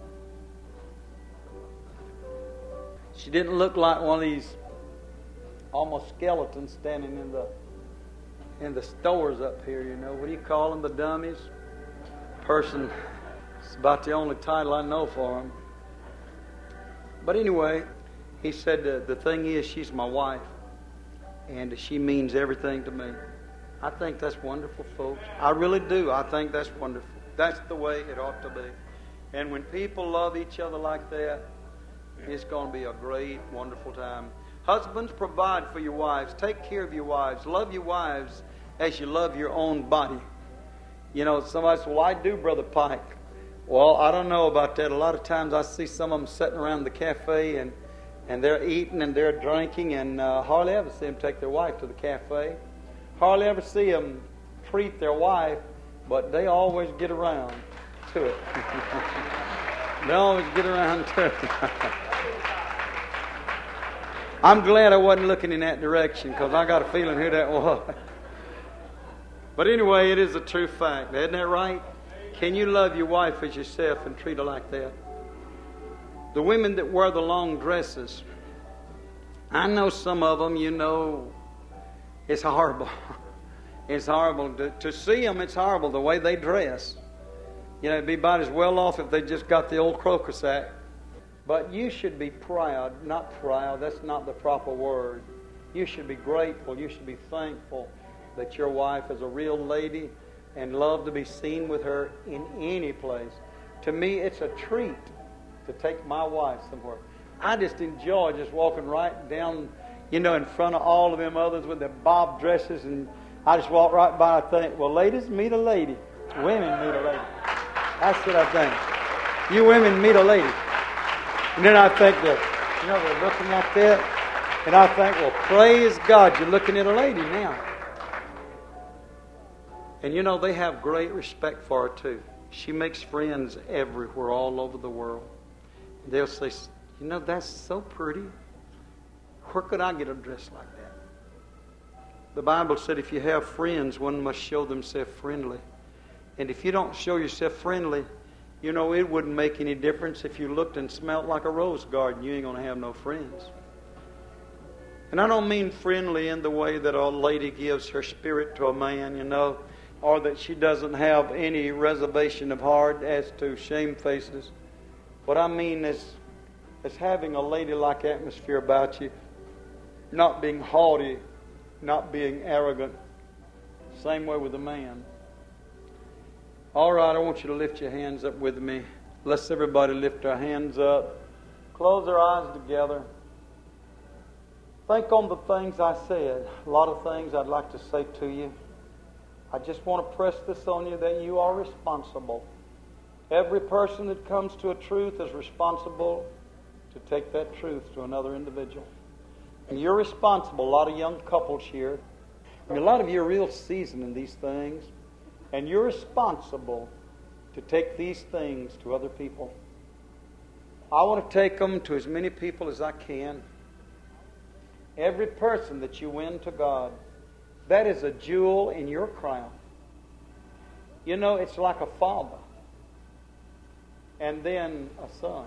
She didn't look like one of these almost skeletons standing in the in the stores up here, you know. What do you call them, the dummies? Person, it's about the only title I know for them. But anyway, he said, uh, the thing is, she's my wife, and she means everything to me. I think that's wonderful, folks. I really do. I think that's wonderful. That's the way it ought to be. And when people love each other like that, it's going to be a great, wonderful time. Husbands, provide for your wives. Take care of your wives. Love your wives as you love your own body. You know, somebody says, well, I do, Brother Pike. Well, I don't know about that. A lot of times I see some of them sitting around the cafe and, and they're eating and they're drinking, and uh, hardly ever see them take their wife to the cafe. Hardly ever see them treat their wife, but they always get around to it. They always get around to it. I'm glad I wasn't looking in that direction, because I got a feeling who that was. But anyway, it is a true fact. Isn't that right? Can you love your wife as yourself and treat her like that? The women that wear the long dresses, I know some of them, you know, it's horrible. It's horrible. To, to see them, it's horrible, the way they dress. You know, it'd be about as well off if they just got the old crocus act. But you should be proud, not proud, that's not the proper word. You should be grateful, you should be thankful that your wife is a real lady and love to be seen with her in any place. To me, it's a treat to take my wife somewhere. I just enjoy just walking right down, you know, in front of all of them others with their bob dresses, and I just walk right by and think, well, ladies, meet a lady. Women, meet a lady. That's what I think. You women, meet a lady. And then I think that, you know, they're looking at that, and I think, well, praise God, you're looking at a lady now. And you know, they have great respect for her too. She makes friends everywhere, all over the world. They'll say, you know, that's so pretty. Where could I get a dress like that? The Bible said if you have friends, one must show themselves friendly. And if you don't show yourself friendly, you know, it wouldn't make any difference if you looked and smelled like a rose garden. You ain't going to have no friends. And I don't mean friendly in the way that a lady gives her spirit to a man, you know, or that she doesn't have any reservation of heart as to shamefacedness. What I mean is, is having a ladylike atmosphere about you, not being haughty, not being arrogant. Same way with a man. All right, I want you to lift your hands up with me. Let's everybody lift our hands up. Close our eyes together. Think on the things I said. A lot of things I'd like to say to you. I just want to press this on you that you are responsible. Every person that comes to a truth is responsible to take that truth to another individual. And you're responsible. A lot of young couples here. I mean, a lot of you are real seasoned in these things. And you're responsible to take these things to other people. I want to take them to as many people as I can. Every person that you win to God, that is a jewel in your crown. You know, it's like a father, and then a son,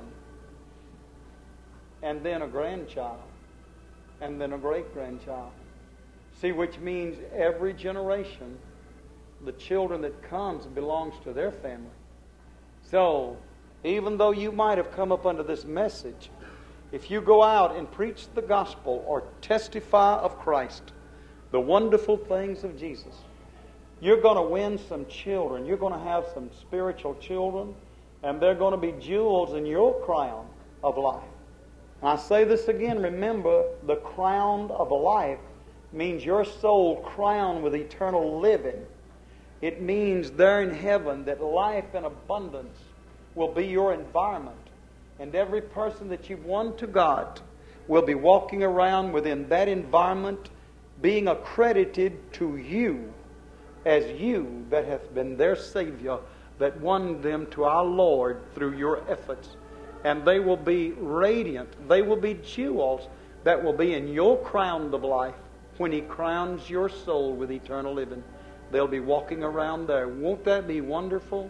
and then a grandchild, and then a great-grandchild. See, which means every generation, the children that comes belongs to their family. So, even though you might have come up under this message, if you go out and preach the gospel or testify of Christ, the wonderful things of Jesus, you're going to win some children. You're going to have some spiritual children, and they're going to be jewels in your crown of life. And I say this again, remember, the crown of a life means your soul crowned with eternal living. It means there in heaven that life in abundance will be your environment. And every person that you've won to God will be walking around within that environment, being accredited to you as you that hath been their Savior, that won them to our Lord through your efforts. And they will be radiant. They will be jewels that will be in your crown of life when He crowns your soul with eternal living. They'll be walking around there. Won't that be wonderful?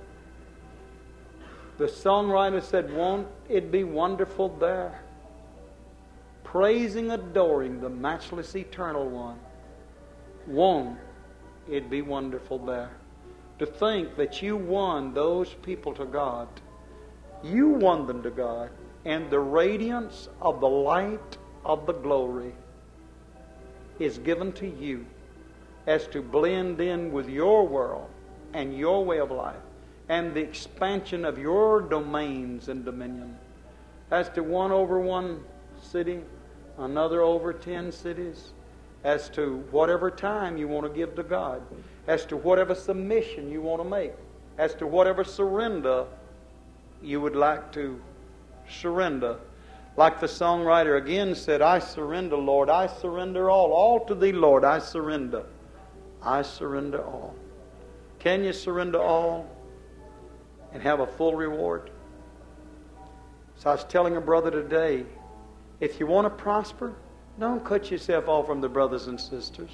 The songwriter said, won't it be wonderful there? Praising, adoring the matchless eternal one. Won't it be wonderful there? To think that you won those people to God. You won them to God. And the radiance of the light of the glory is given to you as to blend in with your world and your way of life and the expansion of your domains and dominion. As to one over one city, another over ten cities, as to whatever time you want to give to God, as to whatever submission you want to make, as to whatever surrender you would like to surrender. Like the songwriter again said, I surrender, Lord, I surrender all. All to Thee, Lord, I surrender. I surrender all. Can you surrender all and have a full reward? So I was telling a brother today, if you want to prosper, don't cut yourself off from the brothers and sisters.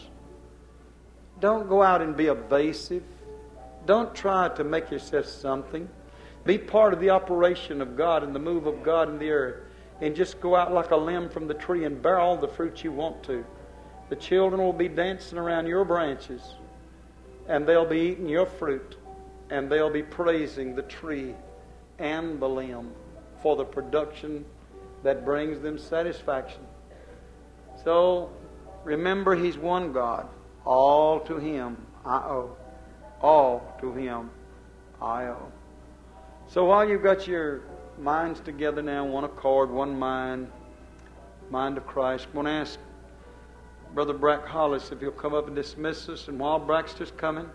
Don't go out and be evasive. Don't try to make yourself something. Be part of the operation of God and the move of God in the earth. And just go out like a limb from the tree and bear all the fruit you want to. The children will be dancing around your branches, and they'll be eating your fruit, and they'll be praising the tree and the limb for the production that brings them satisfaction. So, remember, He's one God. All to Him I owe. All to Him I owe. So while you've got your minds together now, one accord, one mind, mind of Christ, I'm going to ask Brother Brack Hollis if he'll come up and dismiss us. And while Braxter's coming,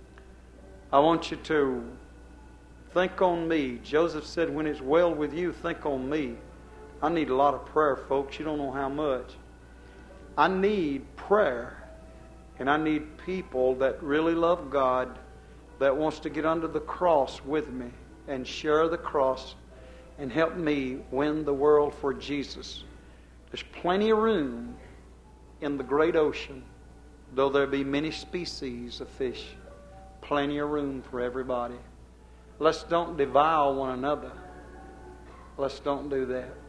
I want you to think on me. Joseph said, when it's well with you, think on me. I need a lot of prayer, folks. You don't know how much. I need prayer. And I need people that really love God, that wants to get under the cross with me and share the cross and help me win the world for Jesus. There's plenty of room in the great ocean, though there be many species of fish. Plenty of room for everybody. Let's don't devour one another. Let's don't do that.